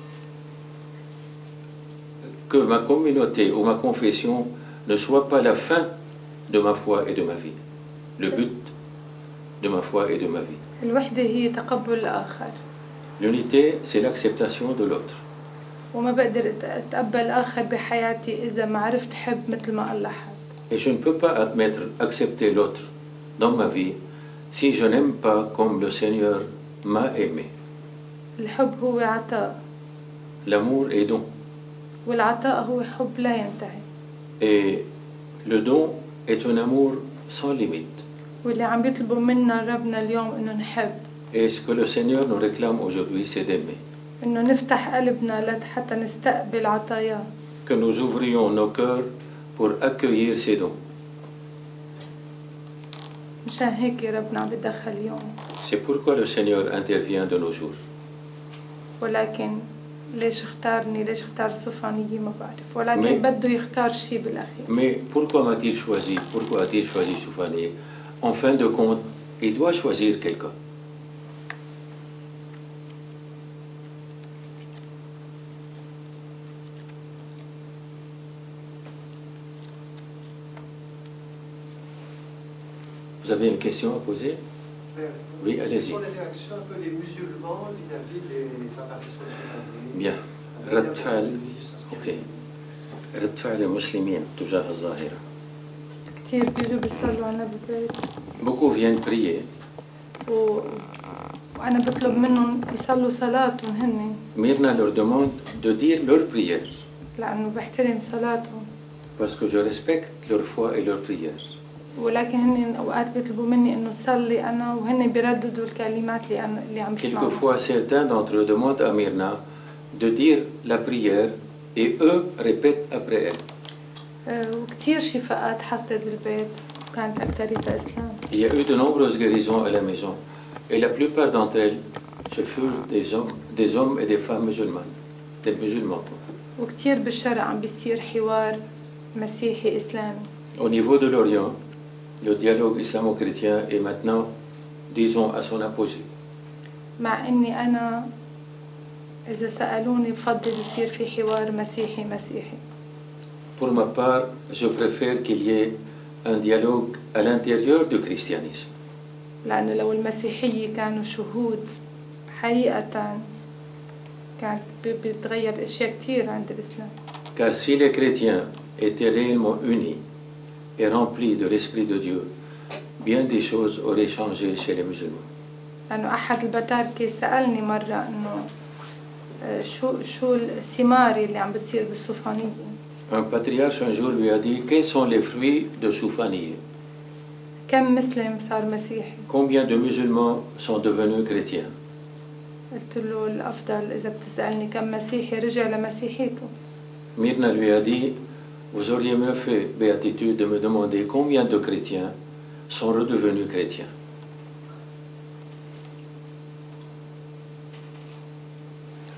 [SPEAKER 2] que ma communauté ou ma confession ne soit pas la fin de ma foi et de ma vie, le but de ma foi et de ma vie.
[SPEAKER 5] الوحدة هي تقبل الآخر.
[SPEAKER 2] L'unité, c'est l'acceptation de l'autre.
[SPEAKER 5] وما بقدر أتقبل الآخر بحياتي إذا ما عرفت حب مثل ما الله حب.
[SPEAKER 2] Et je ne peux pas admettre, accepter l'autre dans ma vie si je n'aime pas comme le Seigneur m'a aimé.
[SPEAKER 5] الحب هو عطاء
[SPEAKER 2] L'amour est don.
[SPEAKER 5] والعطاء هو حب لا ينتهي.
[SPEAKER 2] Et le don est un amour sans limite.
[SPEAKER 5] واللي عم بيطلبوا منا ربنا اليوم إنه نحب،
[SPEAKER 2] Et ce que le Seigneur nous réclame aujourd'hui, c'est d'aimer.
[SPEAKER 5] إنه نفتح قلبنا لحتى نستقبل عطاياه.
[SPEAKER 2] Que nous ouvrions nos cœurs pour accueillir ces dons.
[SPEAKER 5] مشان هيك ربنا عم بيتدخل اليوم.
[SPEAKER 2] C'est pourquoi le Seigneur intervient de nos jours.
[SPEAKER 5] ولكن ليش اختارني؟ ليش اختار صفانية ما بعرف، ولكن
[SPEAKER 2] Mais-
[SPEAKER 5] بده يختار شيء بالأخير.
[SPEAKER 2] Mais pourquoi m'a-t-il choisi? Pourquoi a-t-il choisi Soufanié? En fin de compte, il doit choisir quelqu'un. Vous avez une question à poser? Oui, allez-y.
[SPEAKER 6] Sur les réactions un peu des musulmans vis-à-vis des apparitions spontanées.
[SPEAKER 2] Bien. رد فعل اوكي رد فعل المسلمين تجاه الظاهرة.
[SPEAKER 5] كتير بيجوا بيصلوا عنا بالبيت
[SPEAKER 2] Beaucoup viennent prier.
[SPEAKER 5] و... وأنا بطلب منهم يصلوا صلاتهم هن،
[SPEAKER 2] Myrna leur demande de dire leurs prières
[SPEAKER 5] لأنه بحترم صلاتهم،
[SPEAKER 2] parce que je respecte leur foi et leurs prières.
[SPEAKER 5] ولكن هن أوقات بيطلبوا مني إنه صلي أنا وهن بيرددوا الكلمات اللي أنا اللي عم بسمعها.
[SPEAKER 2] Quelquefois, certains d'entre eux demandent à Myrna de dire la prière et eux répètent après elle.
[SPEAKER 5] آه، وكتير شفاءات حصلت بالبيت وكانت أكتريتها إسلام.
[SPEAKER 2] Il y a eu de nombreuses guérisons à la maison et la plupart d'entre elles, ce furent des hommes, des hommes et des femmes musulmanes, des musulmans.
[SPEAKER 5] وكتير بالشرع عم بيصير حوار مسيحي إسلامي.
[SPEAKER 2] Au niveau de l'Orient, le dialogue islamo-chrétien est maintenant, disons, à son apogée.
[SPEAKER 5] مع إني أنا إذا سألوني بفضل يصير في حوار مسيحي مسيحي.
[SPEAKER 2] Pour ma part, je préfère qu'il y ait un dialogue à l'intérieur du christianisme.
[SPEAKER 5] لأنه لو المسيحية كانوا شهود حقيقة كانت بتغير أشياء كتير عند الإسلام.
[SPEAKER 2] Car si les chrétiens étaient réellement unis et remplis de l'Esprit de Dieu, bien des choses auraient changé chez les musulmans.
[SPEAKER 5] لأنه أحد البتاركة سألني مرة إنه آه، شو شو الثمار اللي عم بتصير بالصوفانية.
[SPEAKER 2] Un patriarche un jour lui a dit, quels sont les fruits de Soufaniye?
[SPEAKER 5] كم مسلم صار مسيحي؟
[SPEAKER 2] Combien de musulmans sont devenus chrétiens?
[SPEAKER 5] قلت له الأفضل إذا بتسألني كم مسيحي رجع لمسيحيته.
[SPEAKER 2] Myrna lui a dit, vous auriez mieux fait, béatitude, de me demander combien de chrétiens sont redevenus chrétiens.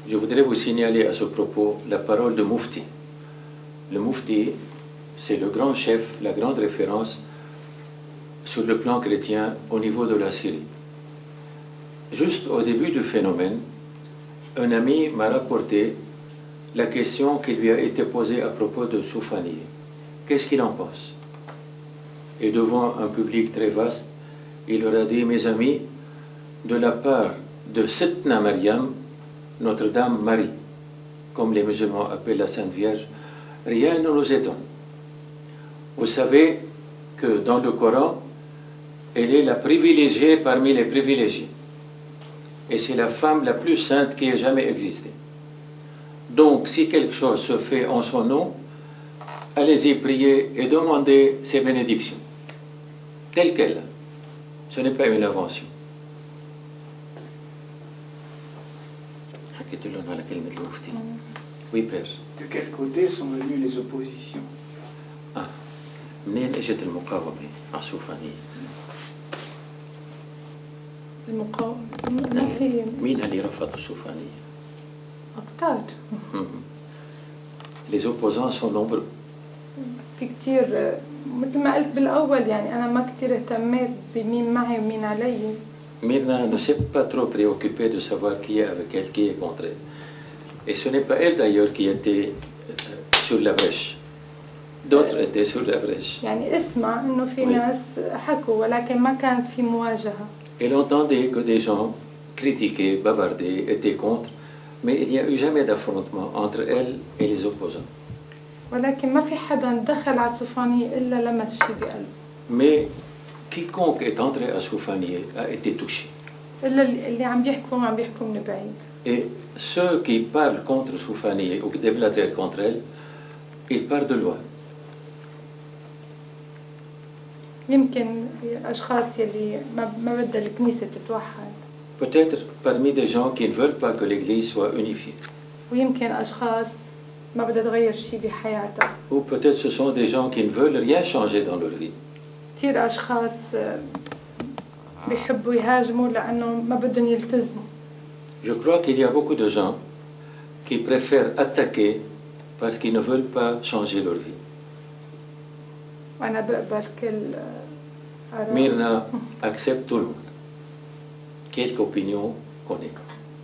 [SPEAKER 2] Je voudrais vous signaler à ce propos la parole de Mufti. Le Mufti, c'est le grand chef, la grande référence sur le plan chrétien au niveau de la Syrie. Juste au début du phénomène, un ami m'a rapporté la question qui lui a été posée à propos de Soufani. Qu'est-ce qu'il en pense? Et devant un public très vaste, il leur a dit, mes amis, de la part de Setna Mariam, Notre-Dame Marie, comme les musulmans appellent la Sainte Vierge, rien ne nous étonne. Vous savez que dans le Coran, elle est la privilégiée parmi les privilégiés. Et c'est la femme la plus sainte qui ait jamais existé. Donc, si quelque chose se fait en son nom, allez-y prier et demandez ses bénédictions. Telle qu'elle. Ce n'est pas une invention. Oui, Père.
[SPEAKER 7] De quel côté sont venues les oppositions?
[SPEAKER 2] Ah, منين اجت المقاومة على السوفانية؟
[SPEAKER 5] المقاومة ما في
[SPEAKER 2] مين اللي رفض السوفانية؟
[SPEAKER 5] أكتر.
[SPEAKER 2] Les opposants sont nombreux.
[SPEAKER 5] في كتير مثل ما قلت بالأول يعني أنا ما كتير اهتميت بمين معي ومين علي.
[SPEAKER 2] Myrna ne s'est pas trop préoccupée de savoir qui est avec elle, qui est contre elle. Et ce n'est pas elle d'ailleurs qui était sur la brèche. D'autres étaient sur la brèche.
[SPEAKER 5] يعني اسمع إنه في ناس حكوا ولكن ما كانت في مواجهة.
[SPEAKER 2] Elle entendait que des gens critiquaient, bavardaient, étaient contre, mais il n'y a eu jamais d'affrontement entre elle et les opposants.
[SPEAKER 5] ولكن ما في حدا دخل على سوفانية إلا لمس شيء بقلبه.
[SPEAKER 2] Mais quiconque est entré à Soufanié a été touché.
[SPEAKER 5] إلا اللي عم بيحكوا عم بيحكوا من بعيد.
[SPEAKER 2] Et ceux qui parlent contre Soufanié ou qui déblatèrent contre elle, ils parlent de loin.
[SPEAKER 5] يمكن أشخاص يلي ما ما بدها الكنيسة تتوحد.
[SPEAKER 2] Peut-être parmi des gens qui ne veulent pas que l'Église soit unifiée.
[SPEAKER 5] ويمكن أشخاص ما بدها تغير شيء بحياتها.
[SPEAKER 2] Ou peut-être ce sont des gens qui ne veulent rien changer dans leur vie.
[SPEAKER 5] كثير أشخاص بيحبوا يهاجموا لأنه ما بدهم يلتزموا.
[SPEAKER 2] Je crois qu'il y a beaucoup de gens qui préfèrent attaquer parce qu'ils ne veulent pas changer leur vie.
[SPEAKER 5] وأنا بقبل كل آراء.
[SPEAKER 2] Myrna accepte tout le monde. Quelque opinion qu'on ait.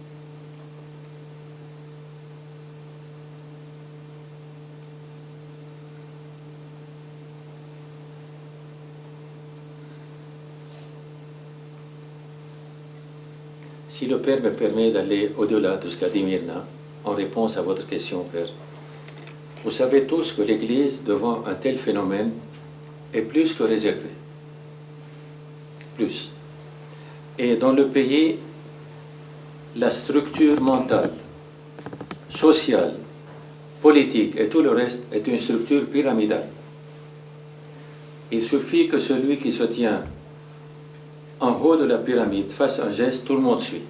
[SPEAKER 2] Si le Père me permet d'aller au-delà de ce qu'a dit Myrna, en réponse à votre question, Père, vous savez tous que l'Église, devant un tel phénomène, est plus que réservée. Plus. Et dans le pays, la structure mentale, sociale, politique et tout le reste est une structure pyramidale. Il suffit que celui qui se tient en haut de la pyramide fasse un geste, tout le monde suit.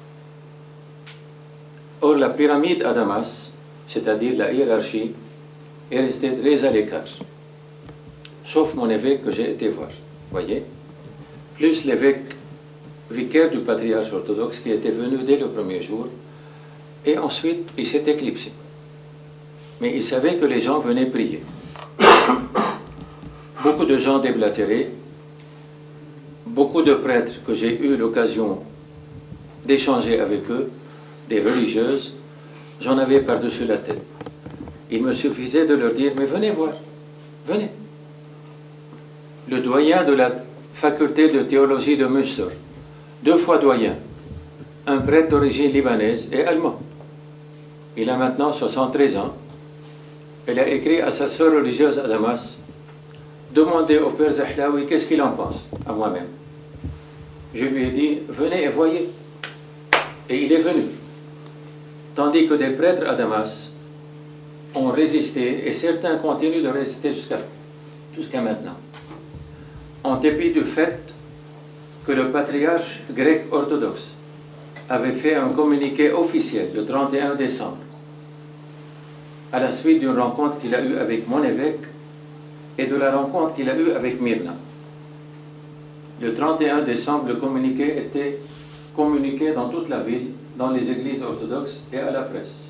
[SPEAKER 2] Or, la pyramide à Damas, c'est-à-dire la hiérarchie, est restée très à l'écart. Sauf mon évêque que j'ai été voir, voyez, plus l'évêque vicaire du patriarche orthodoxe qui était venu dès le premier jour, et ensuite il s'est éclipsé. Mais il savait que les gens venaient prier. Beaucoup de gens déblatérés, beaucoup de prêtres que j'ai eu l'occasion d'échanger avec eux, des religieuses, j'en avais par-dessus la tête. Il me suffisait de leur dire, mais venez voir, venez. Le doyen de la faculté de théologie de Münster, deux fois doyen, un prêtre d'origine libanaise et allemand. Il a maintenant soixante-treize ans. Il a écrit à sa sœur religieuse à Damas, demandez au père Zahlaoui qu'est-ce qu'il en pense, à moi-même. Je lui ai dit, venez et voyez. Et il est venu. Tandis que des prêtres à Damas ont résisté, et certains continuent de résister jusqu'à jusqu'à maintenant, en dépit du fait que le patriarche grec orthodoxe avait fait un communiqué officiel le trente et un décembre, à la suite d'une rencontre qu'il a eue avec mon évêque et de la rencontre qu'il a eue avec Myrna. Le trente et un décembre, le communiqué était communiquait dans toute la ville, dans les églises orthodoxes et à la presse.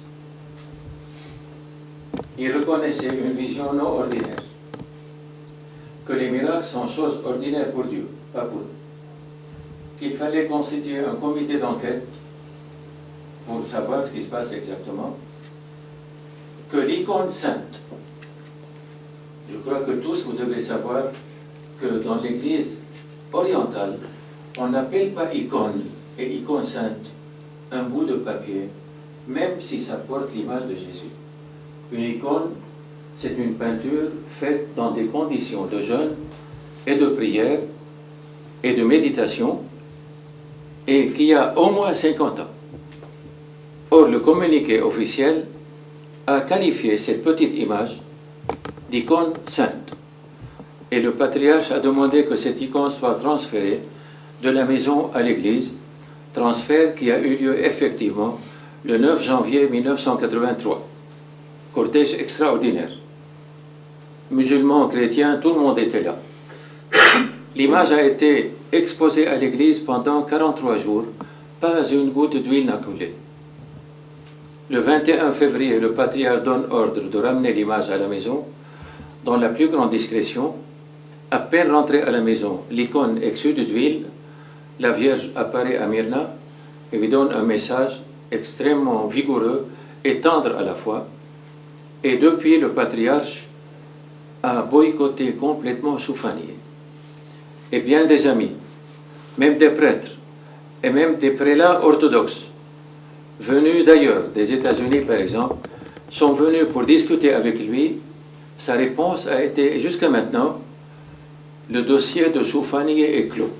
[SPEAKER 2] Il reconnaissait une vision non ordinaire, que les miracles sont choses ordinaires pour Dieu, pas pour nous, qu'il fallait constituer un comité d'enquête pour savoir ce qui se passe exactement, que l'icône sainte, je crois que tous vous devez savoir que dans l'église orientale, on n'appelle pas icône et icône sainte un bout de papier, même si ça porte l'image de Jésus. Une icône, c'est une peinture faite dans des conditions de jeûne et de prière et de méditation, et qui a au moins cinquante ans. Or, le communiqué officiel a qualifié cette petite image d'icône sainte. Et le patriarche a demandé que cette icône soit transférée de la maison à l'église, transfert qui a eu lieu effectivement le neuf janvier mille neuf cent quatre-vingt-trois. Cortège extraordinaire. Musulmans, chrétiens, tout le monde était là. L'image a été exposée à l'église pendant quarante-trois jours, pas une goutte d'huile n'a coulé. Le vingt et un février, le patriarche donne ordre de ramener l'image à la maison, dans la plus grande discrétion. À peine rentrée à la maison, l'icône exude d'huile, la Vierge apparaît à Myrna et lui donne un message extrêmement vigoureux et tendre à la fois. Et depuis, le patriarche a boycotté complètement Soufanié. Et bien des amis, même des prêtres, et même des prélats orthodoxes, venus d'ailleurs, des États-Unis par exemple, sont venus pour discuter avec lui. Sa réponse a été, jusqu'à maintenant, le dossier de Soufanié est clos.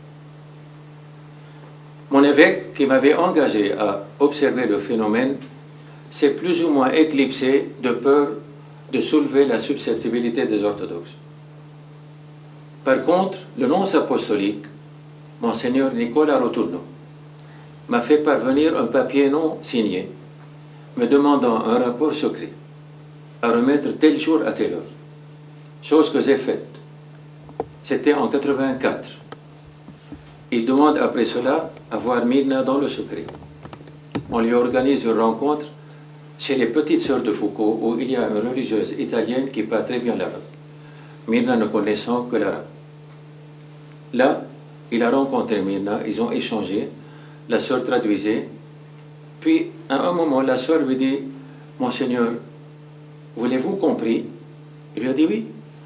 [SPEAKER 2] Mon évêque, qui m'avait engagé à observer le phénomène, s'est plus ou moins éclipsé de peur de soulever la susceptibilité des orthodoxes. Par contre, le nonce apostolique, Monseigneur Nicolas Rotourno, m'a fait parvenir un papier non signé, me demandant un rapport secret à remettre tel jour à telle heure, chose que j'ai faite. C'était en quatre-vingt-quatre. Il demande après cela à voir Myrna dans le secret. On lui organise une rencontre chez les petites sœurs de Foucault, où il y a une religieuse italienne qui parle très bien l'arabe, Myrna ne connaissant que l'arabe. Là, il a rencontré Myrna, ils ont échangé, la sœur traduisait, puis à un moment, la sœur lui dit « Monseigneur, voulez-vous compris ?» Il lui a dit « Oui ».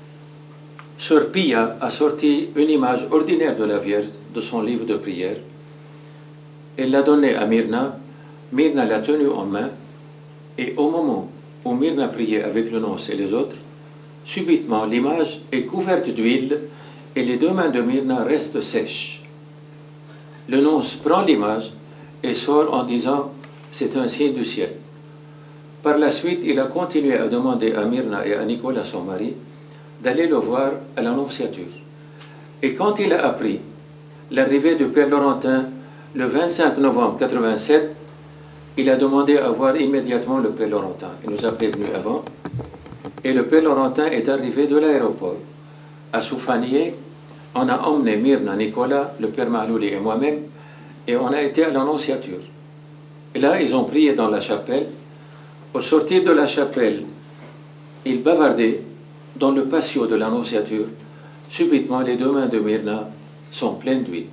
[SPEAKER 2] Sœur Pia a sorti une image ordinaire de la Vierge de son livre de prière. Elle l'a donnée à Myrna, Myrna l'a tenue en main, et au moment où Myrna priait avec le nonce et les autres, subitement l'image est couverte d'huile et les deux mains de Myrna restent sèches. Le nonce prend l'image et sort en disant « c'est un signe du ciel ». Par la suite, il a continué à demander à Myrna et à Nicolas, son mari, d'aller le voir à l'Annonciature. Et quand il a appris l'arrivée du Père Laurentin le vingt-cinq novembre quatre-vingt-sept, il a demandé à voir immédiatement le Père Laurentin. Il nous a prévenu avant. Et le Père Laurentin est arrivé de l'aéroport. À Soufanié, on a emmené Myrna, Nicolas, le Père Mahlouli et moi-même, et on a été à l'Annonciature. Et là, ils ont prié dans la chapelle. Au sortir de la chapelle, ils bavardaient dans le patio de l'Annonciature. Subitement, les deux mains de Myrna sont pleines d'huile.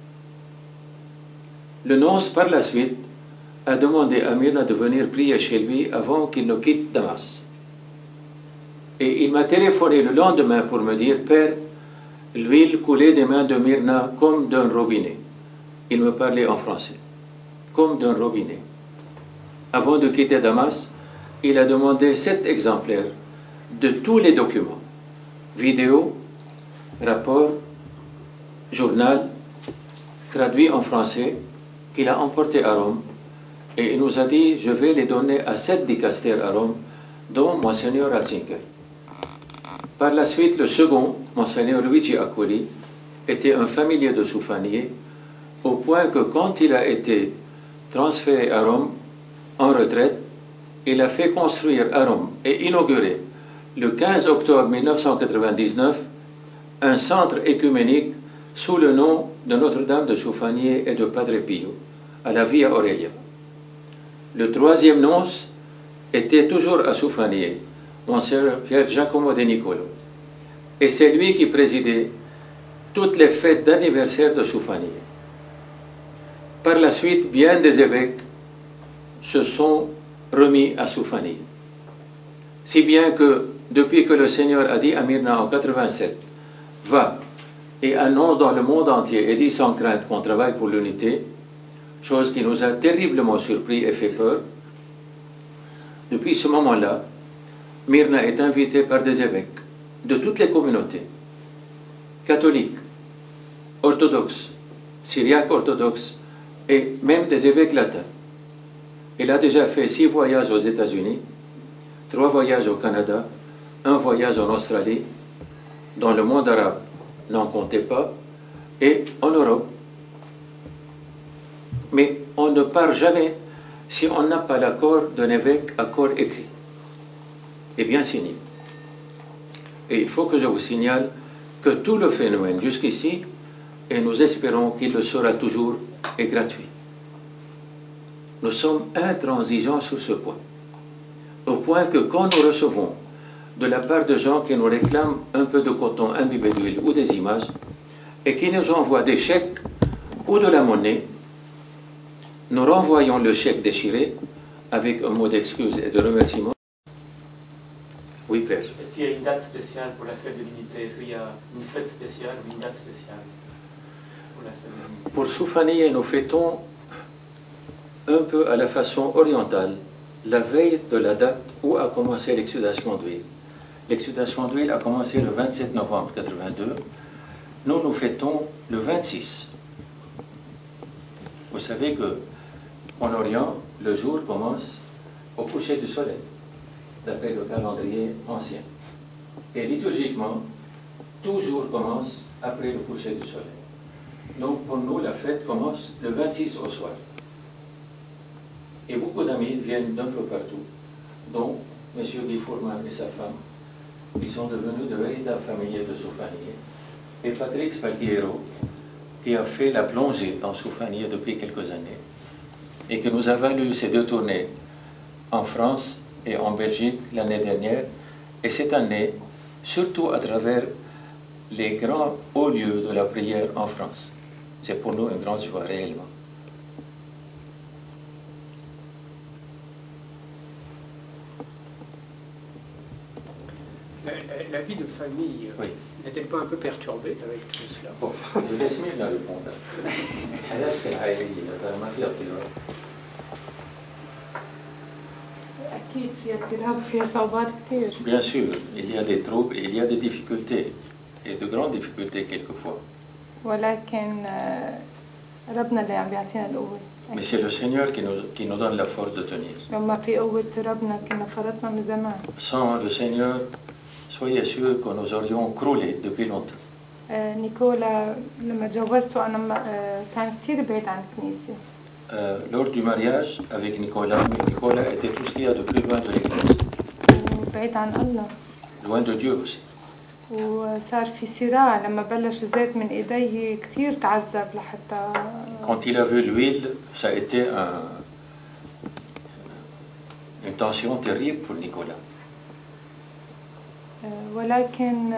[SPEAKER 2] Le nonce, par la suite, a demandé à Myrna de venir prier chez lui avant qu'il ne quitte Damas. Et il m'a téléphoné le lendemain pour me dire « Père, l'huile coulait des mains de Myrna comme d'un robinet. » Il me parlait en français. Comme d'un robinet. Avant de quitter Damas, il a demandé sept exemplaires de tous les documents. Vidéo, rapport, journal, traduit en français, qu'il a emporté à Rome. Et il nous a dit, je vais les donner à sept dicastères à Rome, dont Monseigneur Ratzinger. Par la suite, le second, Monseigneur Luigi Accoli, était un familier de Soufanié, au point que quand il a été transféré à Rome, en retraite, il a fait construire à Rome et inaugurer, le quinze octobre mille neuf cent quatre-vingt-dix-neuf, un centre écuménique sous le nom de Notre-Dame de Soufanié et de Padre Pio, à la Via Aurelia. Le troisième nonce était toujours à Soufanié, Monseigneur Pierre Giacomo de Nicolo. Et c'est lui qui présidait toutes les fêtes d'anniversaire de Soufanié. Par la suite, bien des évêques se sont remis à Soufanié. Si bien que, depuis que le Seigneur a dit à Myrna en quatre-vingt-sept, va et annonce dans le monde entier et dit sans crainte qu'on travaille pour l'unité, chose qui nous a terriblement surpris et fait peur, depuis ce moment-là, Myrna est invitée par des évêques de toutes les communautés, catholiques, orthodoxes, syriaques orthodoxes et même des évêques latins. Elle a déjà fait six voyages aux États-Unis, trois voyages au Canada, un voyage en Australie, dans le monde arabe, n'en comptez pas, et en Europe. Mais on ne part jamais si on n'a pas l'accord d'un évêque, accord écrit et bien signé. Et il faut que je vous signale que tout le phénomène jusqu'ici, et nous espérons qu'il le sera toujours, est gratuit. Nous sommes intransigeants sur ce point, au point que quand nous recevons de la part de gens qui nous réclament un peu de coton imbibé d'huile ou des images, et qui nous envoient des chèques ou de la monnaie, nous renvoyons le chèque déchiré avec un mot d'excuse et de remerciement. Oui, Père.
[SPEAKER 8] Est-ce qu'il y a une date spéciale pour la fête de l'unité? Est-ce qu'il y a une fête spéciale ou une date spéciale pour la fête de l'unité?
[SPEAKER 2] Pour Soufanié, nous fêtons un peu à la façon orientale, la veille de la date où a commencé l'exsudation d'huile. L'exsudation d'huile a commencé le vingt-sept novembre mille neuf cent quatre-vingt-deux. Nous, nous fêtons le vingt-six. Vous savez que en Orient, le jour commence au coucher du soleil, d'après le calendrier ancien. Et liturgiquement, tout jour commence après le coucher du soleil. Donc pour nous, la fête commence le vingt-six au soir. Et beaucoup d'amis viennent d'un peu partout, dont M. Guy Fourman et sa femme, qui sont devenus de véritables familiers de Soufanié, et Patrick Spalchiero, qui a fait la plongée dans Soufanié depuis quelques années, et qui nous a valu ces deux tournées en France et en Belgique l'année dernière, et cette année, surtout à travers les grands hauts lieux de la prière en France. C'est pour nous une grande joie réellement.
[SPEAKER 7] La, la, la vie de famille
[SPEAKER 2] oui.
[SPEAKER 7] n'est-elle pas un peu perturbée avec tout cela?
[SPEAKER 2] Bon, je laisse Myrna répondre. Bien sûr, il y a des troubles, il y a des difficultés, et de grandes difficultés quelquefois. Mais c'est le Seigneur qui nous, qui nous donne la force de tenir. Sans le Seigneur, soyez sûrs que nous aurions croulé depuis longtemps.
[SPEAKER 5] نيكولا لما تجوزته أنا كان كتير بعيد عن الكنيسة.
[SPEAKER 2] Lors du mariage avec Nicolas, Nicolas était tout ce qu'il y a de plus loin de l'église.
[SPEAKER 5] وبعيد عن الله.
[SPEAKER 2] Loin de Dieu aussi.
[SPEAKER 5] وصار في صراع لما بلش الزيت من إيديه كتير تعذب لحتى.
[SPEAKER 2] Quand il a vu l'huile, ça a été un, une tension terrible pour Nicolas.
[SPEAKER 5] ولكن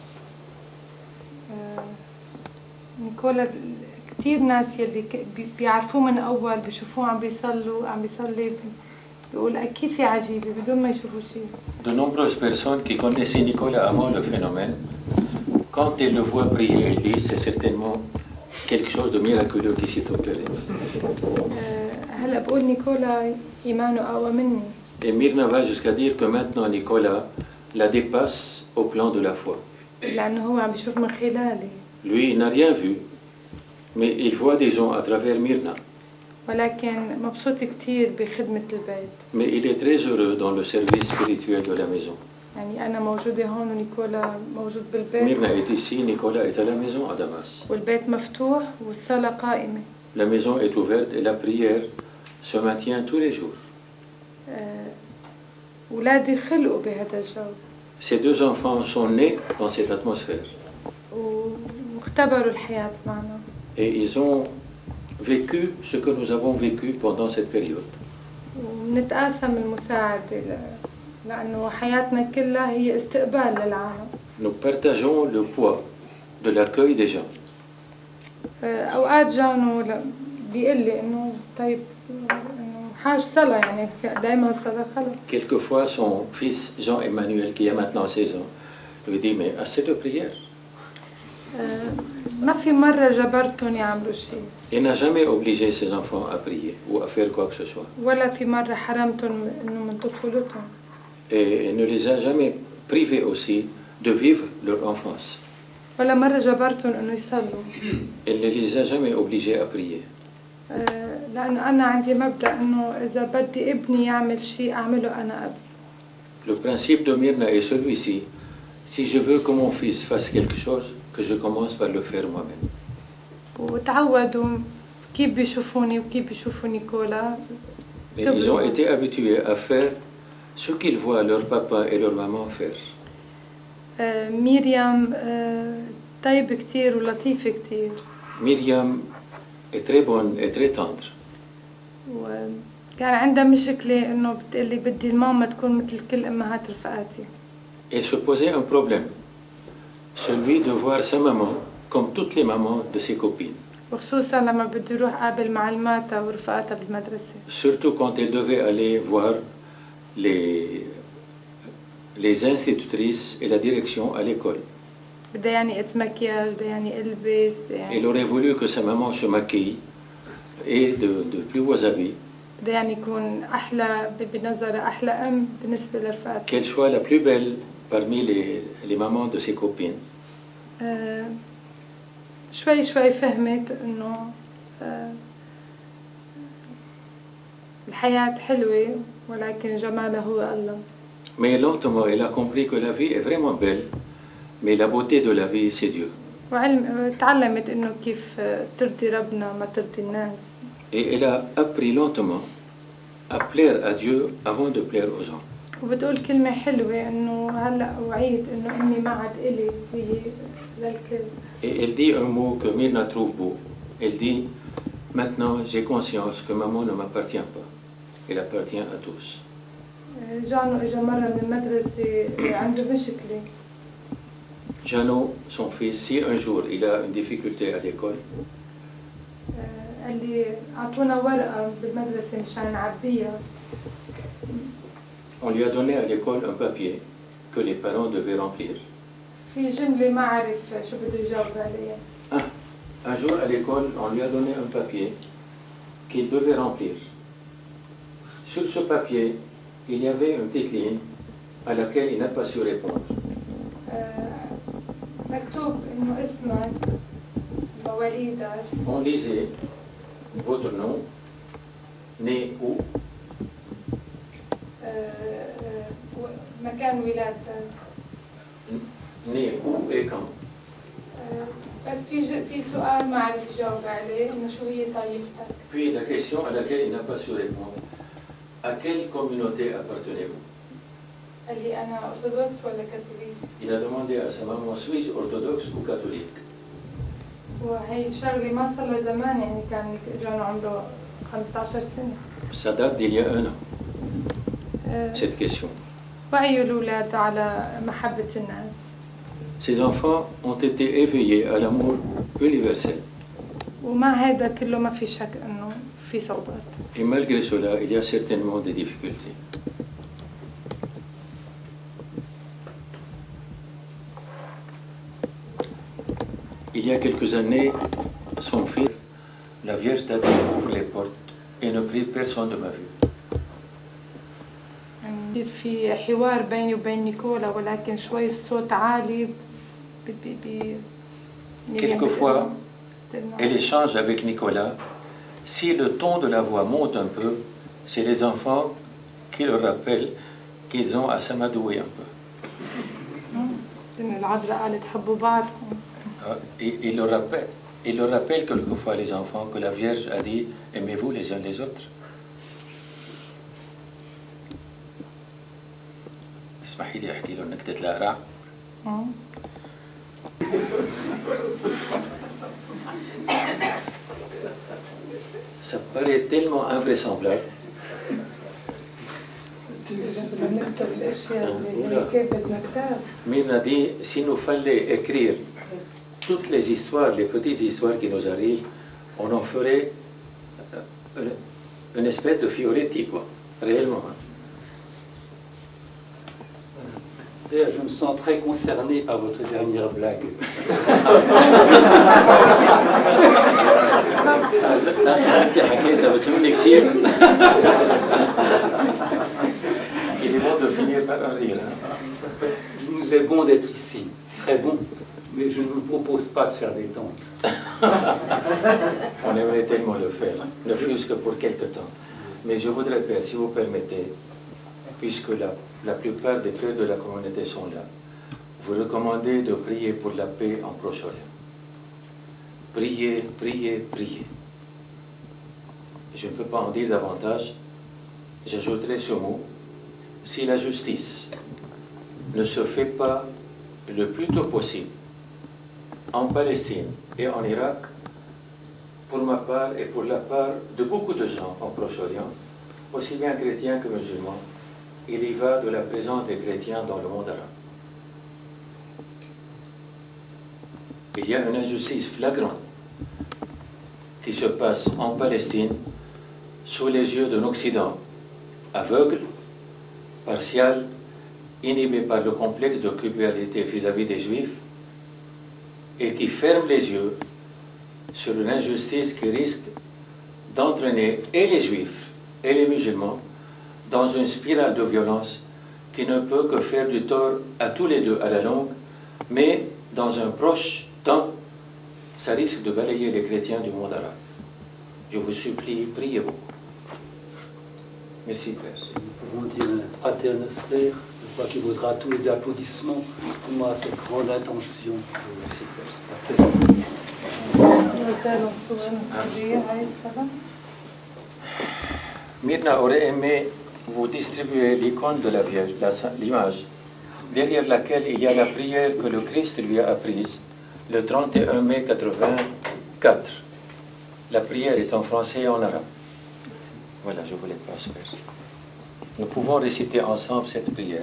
[SPEAKER 5] نيكولا كثير ناس يلي بيعرفوه من أول بيشوفوه عم بيصلوا عم بيصلي بيقول أكيد في عجيبة بدون ما يشوفوا شيء.
[SPEAKER 2] De nombreuses personnes qui connaissaient Nicolas avant le phénomène, quand ils le voient prier, ils disent c'est certainement quelque chose de miraculeux qui s'est opéré.
[SPEAKER 5] هلا بقول نيكولا إيمانه أقوى مني.
[SPEAKER 2] Et Myrna va jusqu'à dire que maintenant Nicolas la dépasse au plan de la foi.
[SPEAKER 5] لأنه هو عم بيشوف من خلالي.
[SPEAKER 2] Lui, il n'a rien vu, mais il voit des gens à travers Myrna.
[SPEAKER 5] ولكن مبسوط كتير بخدمة البيت.
[SPEAKER 2] Mais il est très heureux dans le service spirituel de la maison.
[SPEAKER 5] يعني أنا موجودة هون ونيكولا موجود بالبيت.
[SPEAKER 2] Myrna est ici, Nicolas est à la maison à Damas.
[SPEAKER 5] والبيت مفتوح والصلاة قائمة.
[SPEAKER 2] La maison est ouverte et la prière se maintient tous les jours.
[SPEAKER 5] أولادي خلقوا بهذا الجو.
[SPEAKER 2] Ces deux enfants sont nés dans cette atmosphère.
[SPEAKER 5] واختبروا الحياة معنا.
[SPEAKER 2] Et ils ont vécu ce que nous avons vécu pendant cette période.
[SPEAKER 5] ونتقاسم المساعدة ل... لأنه حياتنا كلها هي استقبال للعالم.
[SPEAKER 2] Nous partageons le poids de l'accueil des gens.
[SPEAKER 5] أوقات جانو بيقول لي إنه طيب إنه حاج صلاة يعني دائما صلاة خلص.
[SPEAKER 2] Quelquefois, son fils Jean-Emmanuel, qui a maintenant seize ans, lui dit mais assez de prières.
[SPEAKER 5] ما في مرة جبرتهم يعملوا شيء.
[SPEAKER 2] Il n'a jamais obligé ses enfants à prier ou à faire quoi que ce soit.
[SPEAKER 5] ولا في مرة حرمتهم إنه من طفولتهم.
[SPEAKER 2] Et il ne les a jamais privés aussi de vivre leur enfance.
[SPEAKER 5] ولا مرة جبرتهم إنه يصلوا.
[SPEAKER 2] Il ne les a jamais obligés à prier.
[SPEAKER 5] لأنه أنا عندي مبدأ إنه إذا بدي ابني يعمل شيء أعمله أنا قبل.
[SPEAKER 2] Le principe de Myrna est celui-ci. Si je veux que mon fils fasse quelque chose, que je commence par le faire moi-même.
[SPEAKER 5] وتعودوا كيف بيشوفوني وكيف بيشوفوا نيكولا.
[SPEAKER 2] Mais ils ont été habitués à faire ce qu'ils voient leur papa et leur maman faire.
[SPEAKER 5] مريم طيب كتير ولطيفة كتير.
[SPEAKER 2] Myriam est très bonne et très tendre.
[SPEAKER 5] وكان عندها مشكلة إنه بتقلي بدي الماما تكون مثل كل أمهات رفقاتي.
[SPEAKER 2] Elle se posait un problème, celui de voir sa maman comme toutes les mamans de ses copines.
[SPEAKER 5] وخصوصا لما بدي روح قابل معلماتها ورفقاتها بالمدرسة.
[SPEAKER 2] Surtout quand elle devait aller voir les les institutrices et la direction à l'école.
[SPEAKER 5] بدها يعني اتمكياج، بدها يعني البس،
[SPEAKER 2] Elle aurait voulu que sa maman se maquille et de de plus beaux habits.
[SPEAKER 5] بدها يعني يكون أحلى بنظرها أحلى أم بالنسبة لرفقاتها.
[SPEAKER 2] Qu'elle soit la plus belle parmi les les mamans de ses copines.
[SPEAKER 5] أه شوي شوي فهمت إنه أه الحياة حلوة ولكن جمالها هو الله.
[SPEAKER 2] Mais lentement, elle a compris que la vie est vraiment belle, mais la beauté de la vie, c'est Dieu.
[SPEAKER 5] وعلم تعلمت إنه كيف ترضي ربنا ما ترضي الناس.
[SPEAKER 2] Et elle a appris lentement à plaire à Dieu avant de plaire aux gens.
[SPEAKER 5] وبتقول كلمة حلوة إنه هلا وعيت إنه أمي ما عاد إلي وهي للكل.
[SPEAKER 2] Et elle dit un mot que Myrna trouve beau. Elle dit, maintenant j'ai conscience que maman ne m'appartient pas. Elle appartient à tous.
[SPEAKER 5] جانو إجا مرة من المدرسة عنده مشكلة.
[SPEAKER 2] Jano, son fils, si un jour il a une difficulté à l'école,
[SPEAKER 5] قال لي أعطونا ورقة بالمدرسة مشان نعبيها.
[SPEAKER 2] on lui a donné à l'école un papier que les parents devaient remplir.
[SPEAKER 5] في جملة ما عرف شو بده يجاوب عليها.
[SPEAKER 2] Un, un jour à l'école, on lui a donné un papier qu'il devait remplir. Sur ce papier, il y avait une petite ligne à laquelle il n'a pas su répondre.
[SPEAKER 5] مكتوب إنه اسمك مواليدك.
[SPEAKER 2] On lisait votre nom, né où,
[SPEAKER 5] مكان ولادتك.
[SPEAKER 2] né où et quand.
[SPEAKER 5] بس في في سؤال ما عرف يجاوب عليه إنه شو هي طائفتك.
[SPEAKER 2] Puis la question à laquelle il n'a pas su répondre, à quelle communauté appartenez-vous?
[SPEAKER 5] اللي أنا أرثوذكس ولا كاثوليك.
[SPEAKER 2] Il a demandé à sa maman suisse, orthodoxe ou catholique.
[SPEAKER 5] وهي شغلة ما صار لها زمان يعني كان جانو عمره خمسة عشر سنة.
[SPEAKER 2] Ça date d'il y a un an, cette question.
[SPEAKER 5] وعيوا الأولاد على محبة الناس.
[SPEAKER 2] Ces enfants ont été éveillés à l'amour universel.
[SPEAKER 5] ومع هذا كله ما في شك إنه في صعوبات.
[SPEAKER 2] Et malgré cela, il y a certainement des difficultés. Il y a quelques années, son fils, la Vierge t'a dit ouvre les portes et ne prive personne de ma vue.
[SPEAKER 5] يعني في حوار بيني وبين نيكولا ولكن شوي الصوت عالي.
[SPEAKER 2] Quelquefois, elle échange avec Nicolas. Si le ton de la voix monte un peu, c'est les enfants qui leur rappellent qu'ils ont à s'amadouer un peu. Et il leur rappelle, il leur rappelle quelquefois les enfants que la Vierge a dit aimez-vous les uns les autres. تسمحي لي احكي لهم نكتة الأقرع؟ Ça paraît tellement invraisemblable. Mais on a dit, s'il nous fallait écrire toutes les histoires, les petites histoires qui nous arrivent, on en ferait une, une espèce de Fioretti, quoi, réellement.
[SPEAKER 1] D'ailleurs, je me sens très concerné par votre dernière blague.
[SPEAKER 2] Il est bon de finir par un rire. Hein?
[SPEAKER 1] Il nous est bon d'être ici, très bon, mais je ne vous propose pas de faire des tentes.
[SPEAKER 2] On aimerait tellement le faire, ne fût-ce que pour quelque temps. Mais je voudrais, Père, si vous permettez, puisque la, la plupart des pères de la communauté sont là, vous recommandez de prier pour la paix en Proche-Orient. Priez, priez, priez. Je ne peux pas en dire davantage. J'ajouterai ce mot. Si la justice ne se fait pas le plus tôt possible en Palestine et en Irak, pour ma part et pour la part de beaucoup de gens en Proche-Orient, aussi bien chrétiens que musulmans, il y va de la présence des chrétiens dans le monde arabe. Il y a une injustice flagrante qui se passe en Palestine sous les yeux d'un Occident aveugle, partial, inhibé par le complexe de culpabilité vis-à-vis des Juifs et qui ferme les yeux sur une injustice qui risque d'entraîner et les Juifs et les musulmans dans une spirale de violence qui ne peut que faire du tort à tous les deux à la longue, mais dans un proche temps, ça risque de balayer les chrétiens du monde arabe. Je vous supplie, priez beaucoup. Merci, Père.
[SPEAKER 1] Nous pouvons dire un Pater Noster, je crois qu'il vaudra tous les applaudissements pour moi cette grande intention. Merci, Père.
[SPEAKER 2] Myrna aurait aimé vous distribuer l'icône de la Vierge, l'image, derrière laquelle il y a la prière que le Christ lui a apprise le trente et un mai quatre-vingt-quatre. La prière est en français et en arabe. Voilà, je vous les passe, Père. Nous pouvons réciter ensemble cette prière.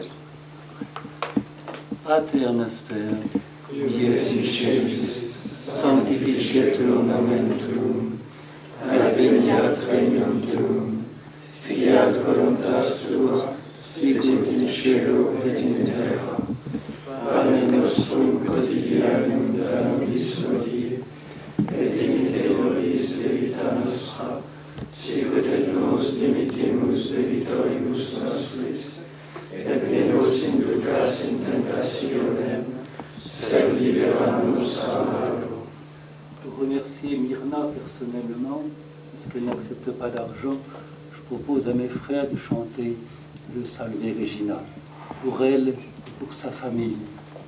[SPEAKER 1] Pater Noster, qui es in celis, sanctificetur nomen tuum, adveniat regnum tuum, fiat voluntas tua, sicut in cielo et in terra. Panem nostrum quotidianum da nobis hodie, et dimitte nobis debita nostra, sicut et nos dimittimus debitoribus nostris, et ne nos inducas in tentationem, sed libera-nos a malo. Pour remercier Myrna personnellement, parce qu'elle n'accepte pas d'argent, je propose à mes frères de chanter le Salve Regina, pour elle et pour sa famille.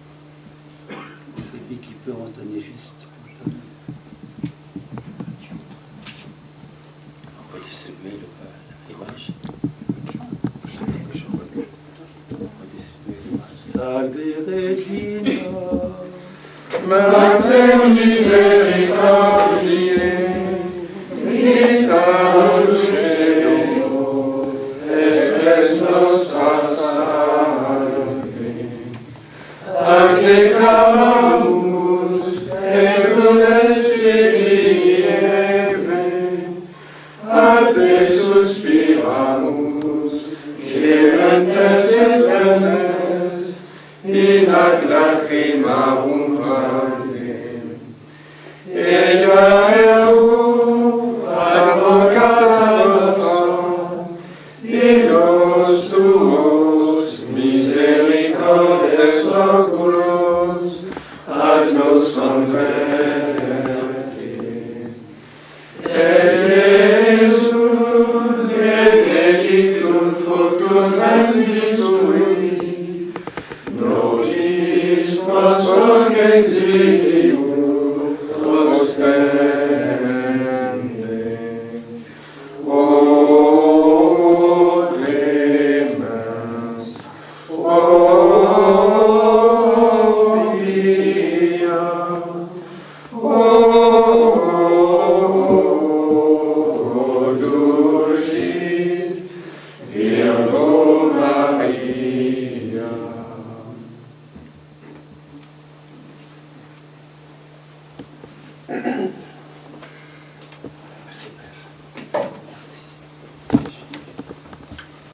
[SPEAKER 1] Celui qui peut entonner juste.
[SPEAKER 2] On peut distribuer l'image.
[SPEAKER 1] Salve Regina,
[SPEAKER 9] Mater misericordiae, vita dulcedo, estes nostra salve. A te clamamus, et funesti eve, a te suspiramus, gementes et gementes, in ad lacrimarum vale.